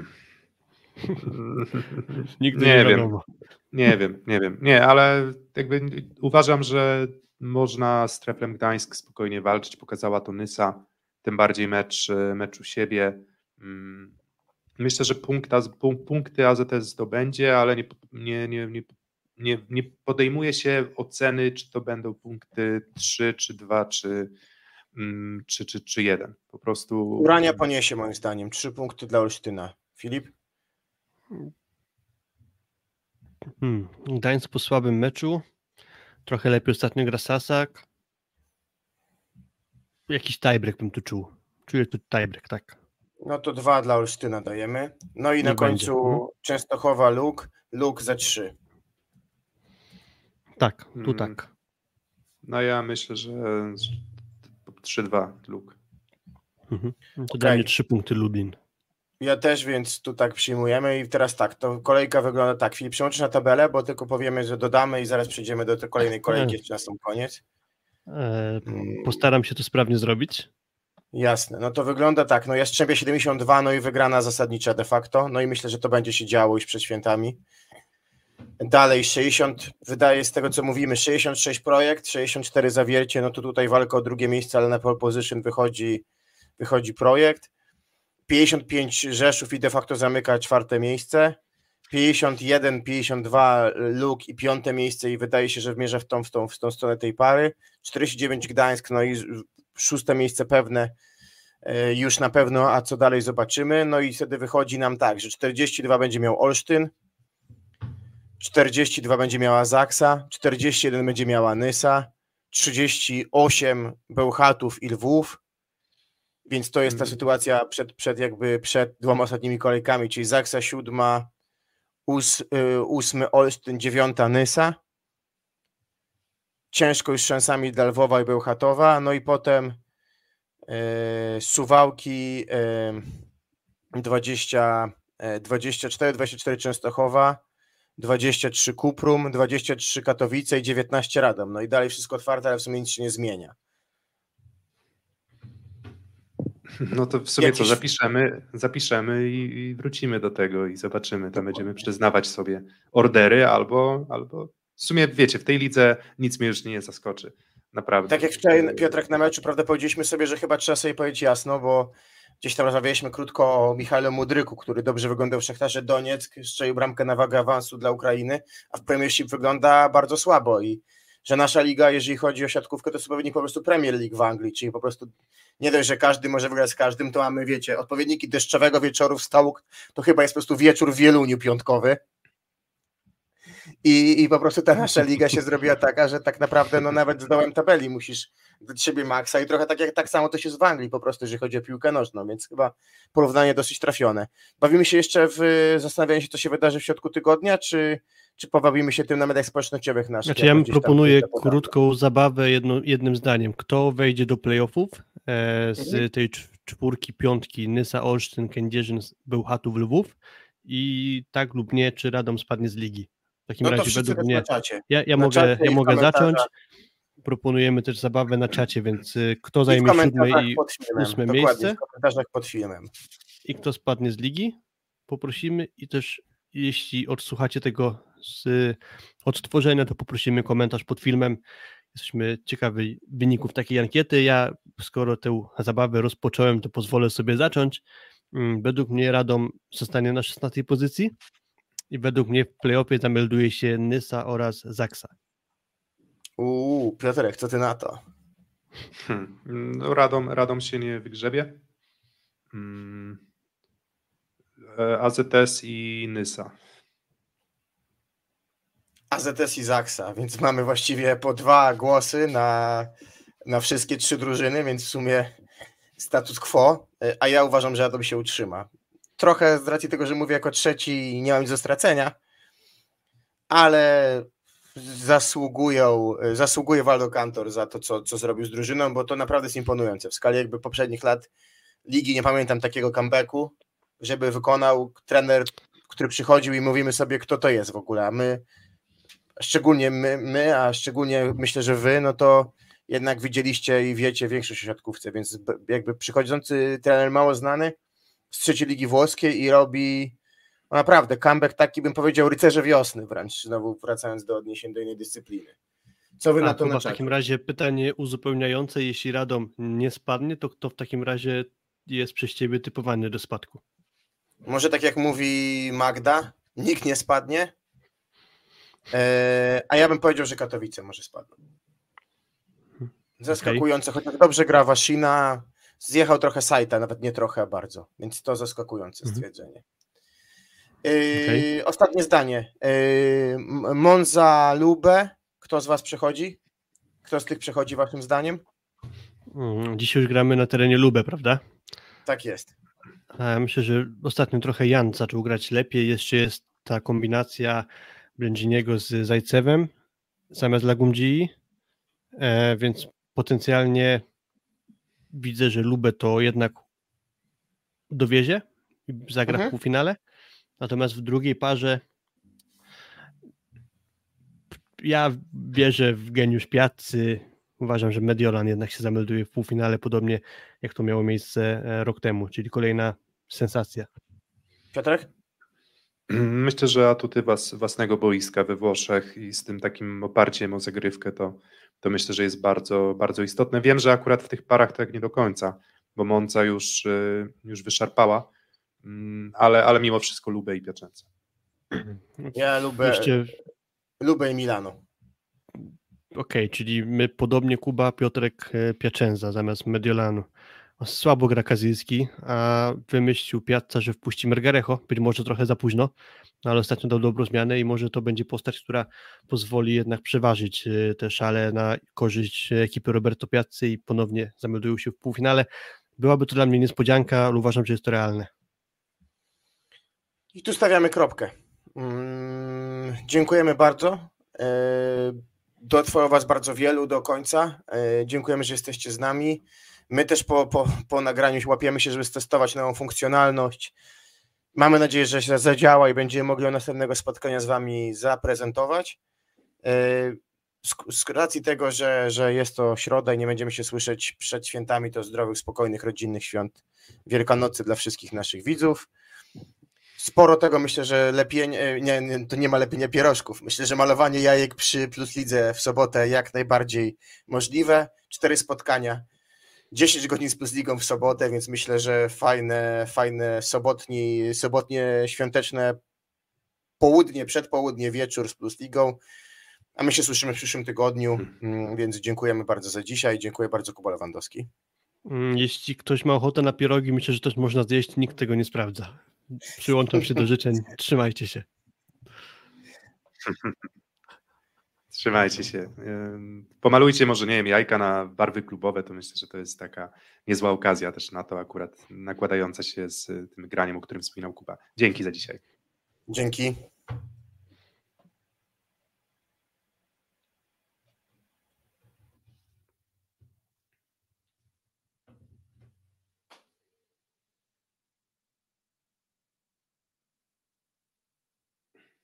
Nigdy nie wiem. Nie wiem. Nie, ale jakby uważam, że można z Treflem Gdańsk spokojnie walczyć. Pokazała to Nysa, tym bardziej mecz u siebie. Myślę, że punkty AZS zdobędzie, ale nie podejmuje się oceny, czy to będą punkty 3, czy 2, czy 1. Po prostu. Urania poniesie moim zdaniem 3 punkty dla Olsztyna. Filip? Gdańsk po słabym meczu, trochę lepiej ostatnio gra Sasak. Jakiś tiebreak bym tu czuł. Czuję tu tiebreak, tak. No to 2 dla Olsztyna dajemy. No i na końcu Częstochowa Luk za 3. Tak, tu tak. No ja myślę, że 3-2 Luk. To dla mnie 3 punkty Lublin. Ja też, więc tu tak przyjmujemy i teraz tak, to kolejka wygląda tak. Filip, przełączysz na tabelę, bo tylko powiemy, że dodamy i zaraz przejdziemy do tej kolejnej kolejki, jeszcze na sam koniec. Postaram się to sprawnie zrobić. Jasne, no to wygląda tak, no Jastrzębie 72, no i wygrana zasadnicza de facto, no i myślę, że to będzie się działo już przed świętami. Dalej 60, wydaje z tego co mówimy, 66 projekt, 64 Zawiercie, no to tutaj walka o drugie miejsce, ale na pole position wychodzi projekt. 55 Rzeszów i de facto zamyka 4. miejsce. 51, 52 Luk i 5. miejsce i wydaje się, że wmierza w tą stronę tej pary. 49 Gdańsk, no i 6. miejsce pewne już na pewno, a co dalej zobaczymy. No i wtedy wychodzi nam tak, że 42 będzie miał Olsztyn, 42 będzie miała Zaksa, 41 będzie miała Nysa, 38 Bełchatów i Lwów, więc to jest ta sytuacja przed 2 ostatnimi kolejkami, czyli Zaksa 7, 8 Olsztyn, 9 Nysa. Ciężko już z szansami dla Lwowa i Bełchatowa, no i potem Suwałki 24 Częstochowa, 23 Kuprum, 23 Katowice i 19 Radom. No i dalej wszystko otwarte, ale w sumie nic się nie zmienia. No to w sumie co, zapiszemy i wrócimy do tego i zobaczymy. Tam będziemy przyznawać sobie ordery albo w sumie wiecie, w tej lidze nic mnie już nie zaskoczy. Naprawdę. Tak jak wczoraj, Piotrek, na meczu, prawda, powiedzieliśmy sobie, że chyba trzeba sobie powiedzieć jasno, bo gdzieś tam rozmawialiśmy krótko o Michale Mudryku, który dobrze wyglądał w Szachtarze Donieck, strzelił bramkę na wagę awansu dla Ukrainy, a w Premiership wygląda bardzo słabo i że nasza liga, jeżeli chodzi o siatkówkę, to jest odpowiednik po prostu Premier League w Anglii, czyli po prostu nie dość, że każdy może wygrać z każdym, to mamy, wiecie, odpowiedniki deszczowego wieczoru w Stołk, to chyba jest po prostu wieczór w Wieluniu piątkowy. I po prostu ta nasza liga się zrobiła taka, że tak naprawdę no nawet z dołem tabeli musisz dać siebie maksa i trochę tak samo to się w Anglii po prostu, jeżeli chodzi o piłkę nożną, więc chyba porównanie dosyć trafione. Bawimy się jeszcze w zastanawianie się, co się wydarzy w środku tygodnia, czy pobawimy się tym na mediach społecznościowych naszych? Znaczy ja proponuję krótką zabawę jednym zdaniem. Kto wejdzie do playoffów z tej czwórki, piątki, Nysa, Olsztyn, Kędzierzyn, Bełchatów, Lwów i tak lub nie, czy Radom spadnie z ligi. W takim razie według mnie ja mogę zacząć. Proponujemy też zabawę na czacie, więc kto zajmie 7. i 8. miejsce w komentarzach pod filmem i kto spadnie z ligi, poprosimy i też jeśli odsłuchacie tego z odtworzenia, to poprosimy komentarz pod filmem. Jesteśmy ciekawi wyników takiej ankiety. Ja, skoro tę zabawę rozpocząłem, to pozwolę sobie zacząć. Według mnie Radom zostanie na 16. pozycji i według mnie w play-offie zamelduje się Nysa oraz Zaksa. Piotrek, co ty na to? No, Radom się nie wygrzebie. AZS i Nysa. AZS i Zaksa, więc mamy właściwie po 2 głosy na wszystkie 3 drużyny, więc w sumie status quo, a ja uważam, że Radom się utrzyma. Trochę z racji tego, że mówię jako trzeci, nie mam nic do stracenia, ale zasługuje Waldo Kantor za to, co zrobił z drużyną, bo to naprawdę jest imponujące. W skali jakby poprzednich lat ligi nie pamiętam takiego comebacku, żeby wykonał trener, który przychodził i mówimy sobie, kto to jest w ogóle, a szczególnie myślę, że wy, no to jednak widzieliście i wiecie większość o siatkówce, więc jakby przychodzący trener mało znany z trzeciej ligi włoskiej i robi naprawdę comeback taki, bym powiedział, rycerze wiosny wręcz, znowu wracając do odniesień do innej dyscypliny. Co wy na to w takim razie pytanie uzupełniające, jeśli Radom nie spadnie, to kto w takim razie jest przez ciebie typowany do spadku? Może tak jak mówi Magda, nikt nie spadnie, a ja bym powiedział, że Katowice może spadną. Zaskakujące, chociaż dobrze gra Waszyna, zjechał trochę Sajta, nawet nie trochę, a bardzo, więc to zaskakujące stwierdzenie. Ostatnie zdanie. Monza, Lube, kto z was przechodzi? Kto z tych przechodzi waszym zdaniem? Dziś już gramy na terenie Lube, prawda? Tak jest. Myślę, że ostatnio trochę Jan zaczął grać lepiej, jeszcze jest ta kombinacja Blędziniego z Zajcewem zamiast Lagumdzii, więc potencjalnie widzę, że Lubę to jednak dowiezie i zagra w półfinale. Natomiast w drugiej parze ja wierzę w geniusz Piazzy. Uważam, że Mediolan jednak się zamelduje w półfinale, podobnie jak to miało miejsce rok temu, czyli kolejna sensacja. Piotrek? Myślę, że atuty własnego boiska we Włoszech i z tym takim oparciem o zagrywkę to myślę, że jest bardzo, bardzo istotne. Wiem, że akurat w tych parach tak nie do końca, bo Monza już wyszarpała, ale mimo wszystko Lubę i Piacenza. Ja Lubę i Milano. Okej, czyli my podobnie Kuba, Piotrek, Piacenza zamiast Mediolanu. Słabo gra Kazilski, a wymyślił Piazza, że wpuści Mergarejo, być może trochę za późno, ale ostatnio dał dobrą zmianę i może to będzie postać, która pozwoli jednak przeważyć te szale na korzyść ekipy Roberto Piazzy i ponownie zameldują się w półfinale. Byłaby to dla mnie niespodzianka, ale uważam, że jest to realne. I tu stawiamy kropkę. Dziękujemy bardzo. Dotrwało was bardzo wielu do końca. Dziękujemy, że jesteście z nami. My też po nagraniu łapiemy się, żeby stestować nową funkcjonalność. Mamy nadzieję, że się zadziała i będziemy mogli od następnego spotkania z wami zaprezentować. Z racji tego, że jest to środa i nie będziemy się słyszeć przed świętami, to zdrowych, spokojnych, rodzinnych świąt Wielkanocy dla wszystkich naszych widzów. Sporo tego, myślę, że to nie ma lepienia pierożków. Myślę, że malowanie jajek przy Plus Lidze w sobotę jak najbardziej możliwe. 4 spotkania, 10 godzin z Plus Ligą w sobotę, więc myślę, że fajne sobotnie świąteczne południe, przedpołudnie, wieczór z Plus Ligą. A my się słyszymy w przyszłym tygodniu, więc dziękujemy bardzo za dzisiaj. Dziękuję bardzo, Kuba Lewandowski. Jeśli ktoś ma ochotę na pierogi, myślę, że też można zjeść, nikt tego nie sprawdza. Przyłączam się do życzeń, trzymajcie się. Trzymajcie się. Pomalujcie może, nie wiem, jajka na barwy klubowe, to myślę, że to jest taka niezła okazja też na to akurat nakładająca się z tym graniem, o którym wspominał Kuba. Dzięki za dzisiaj. Dzięki.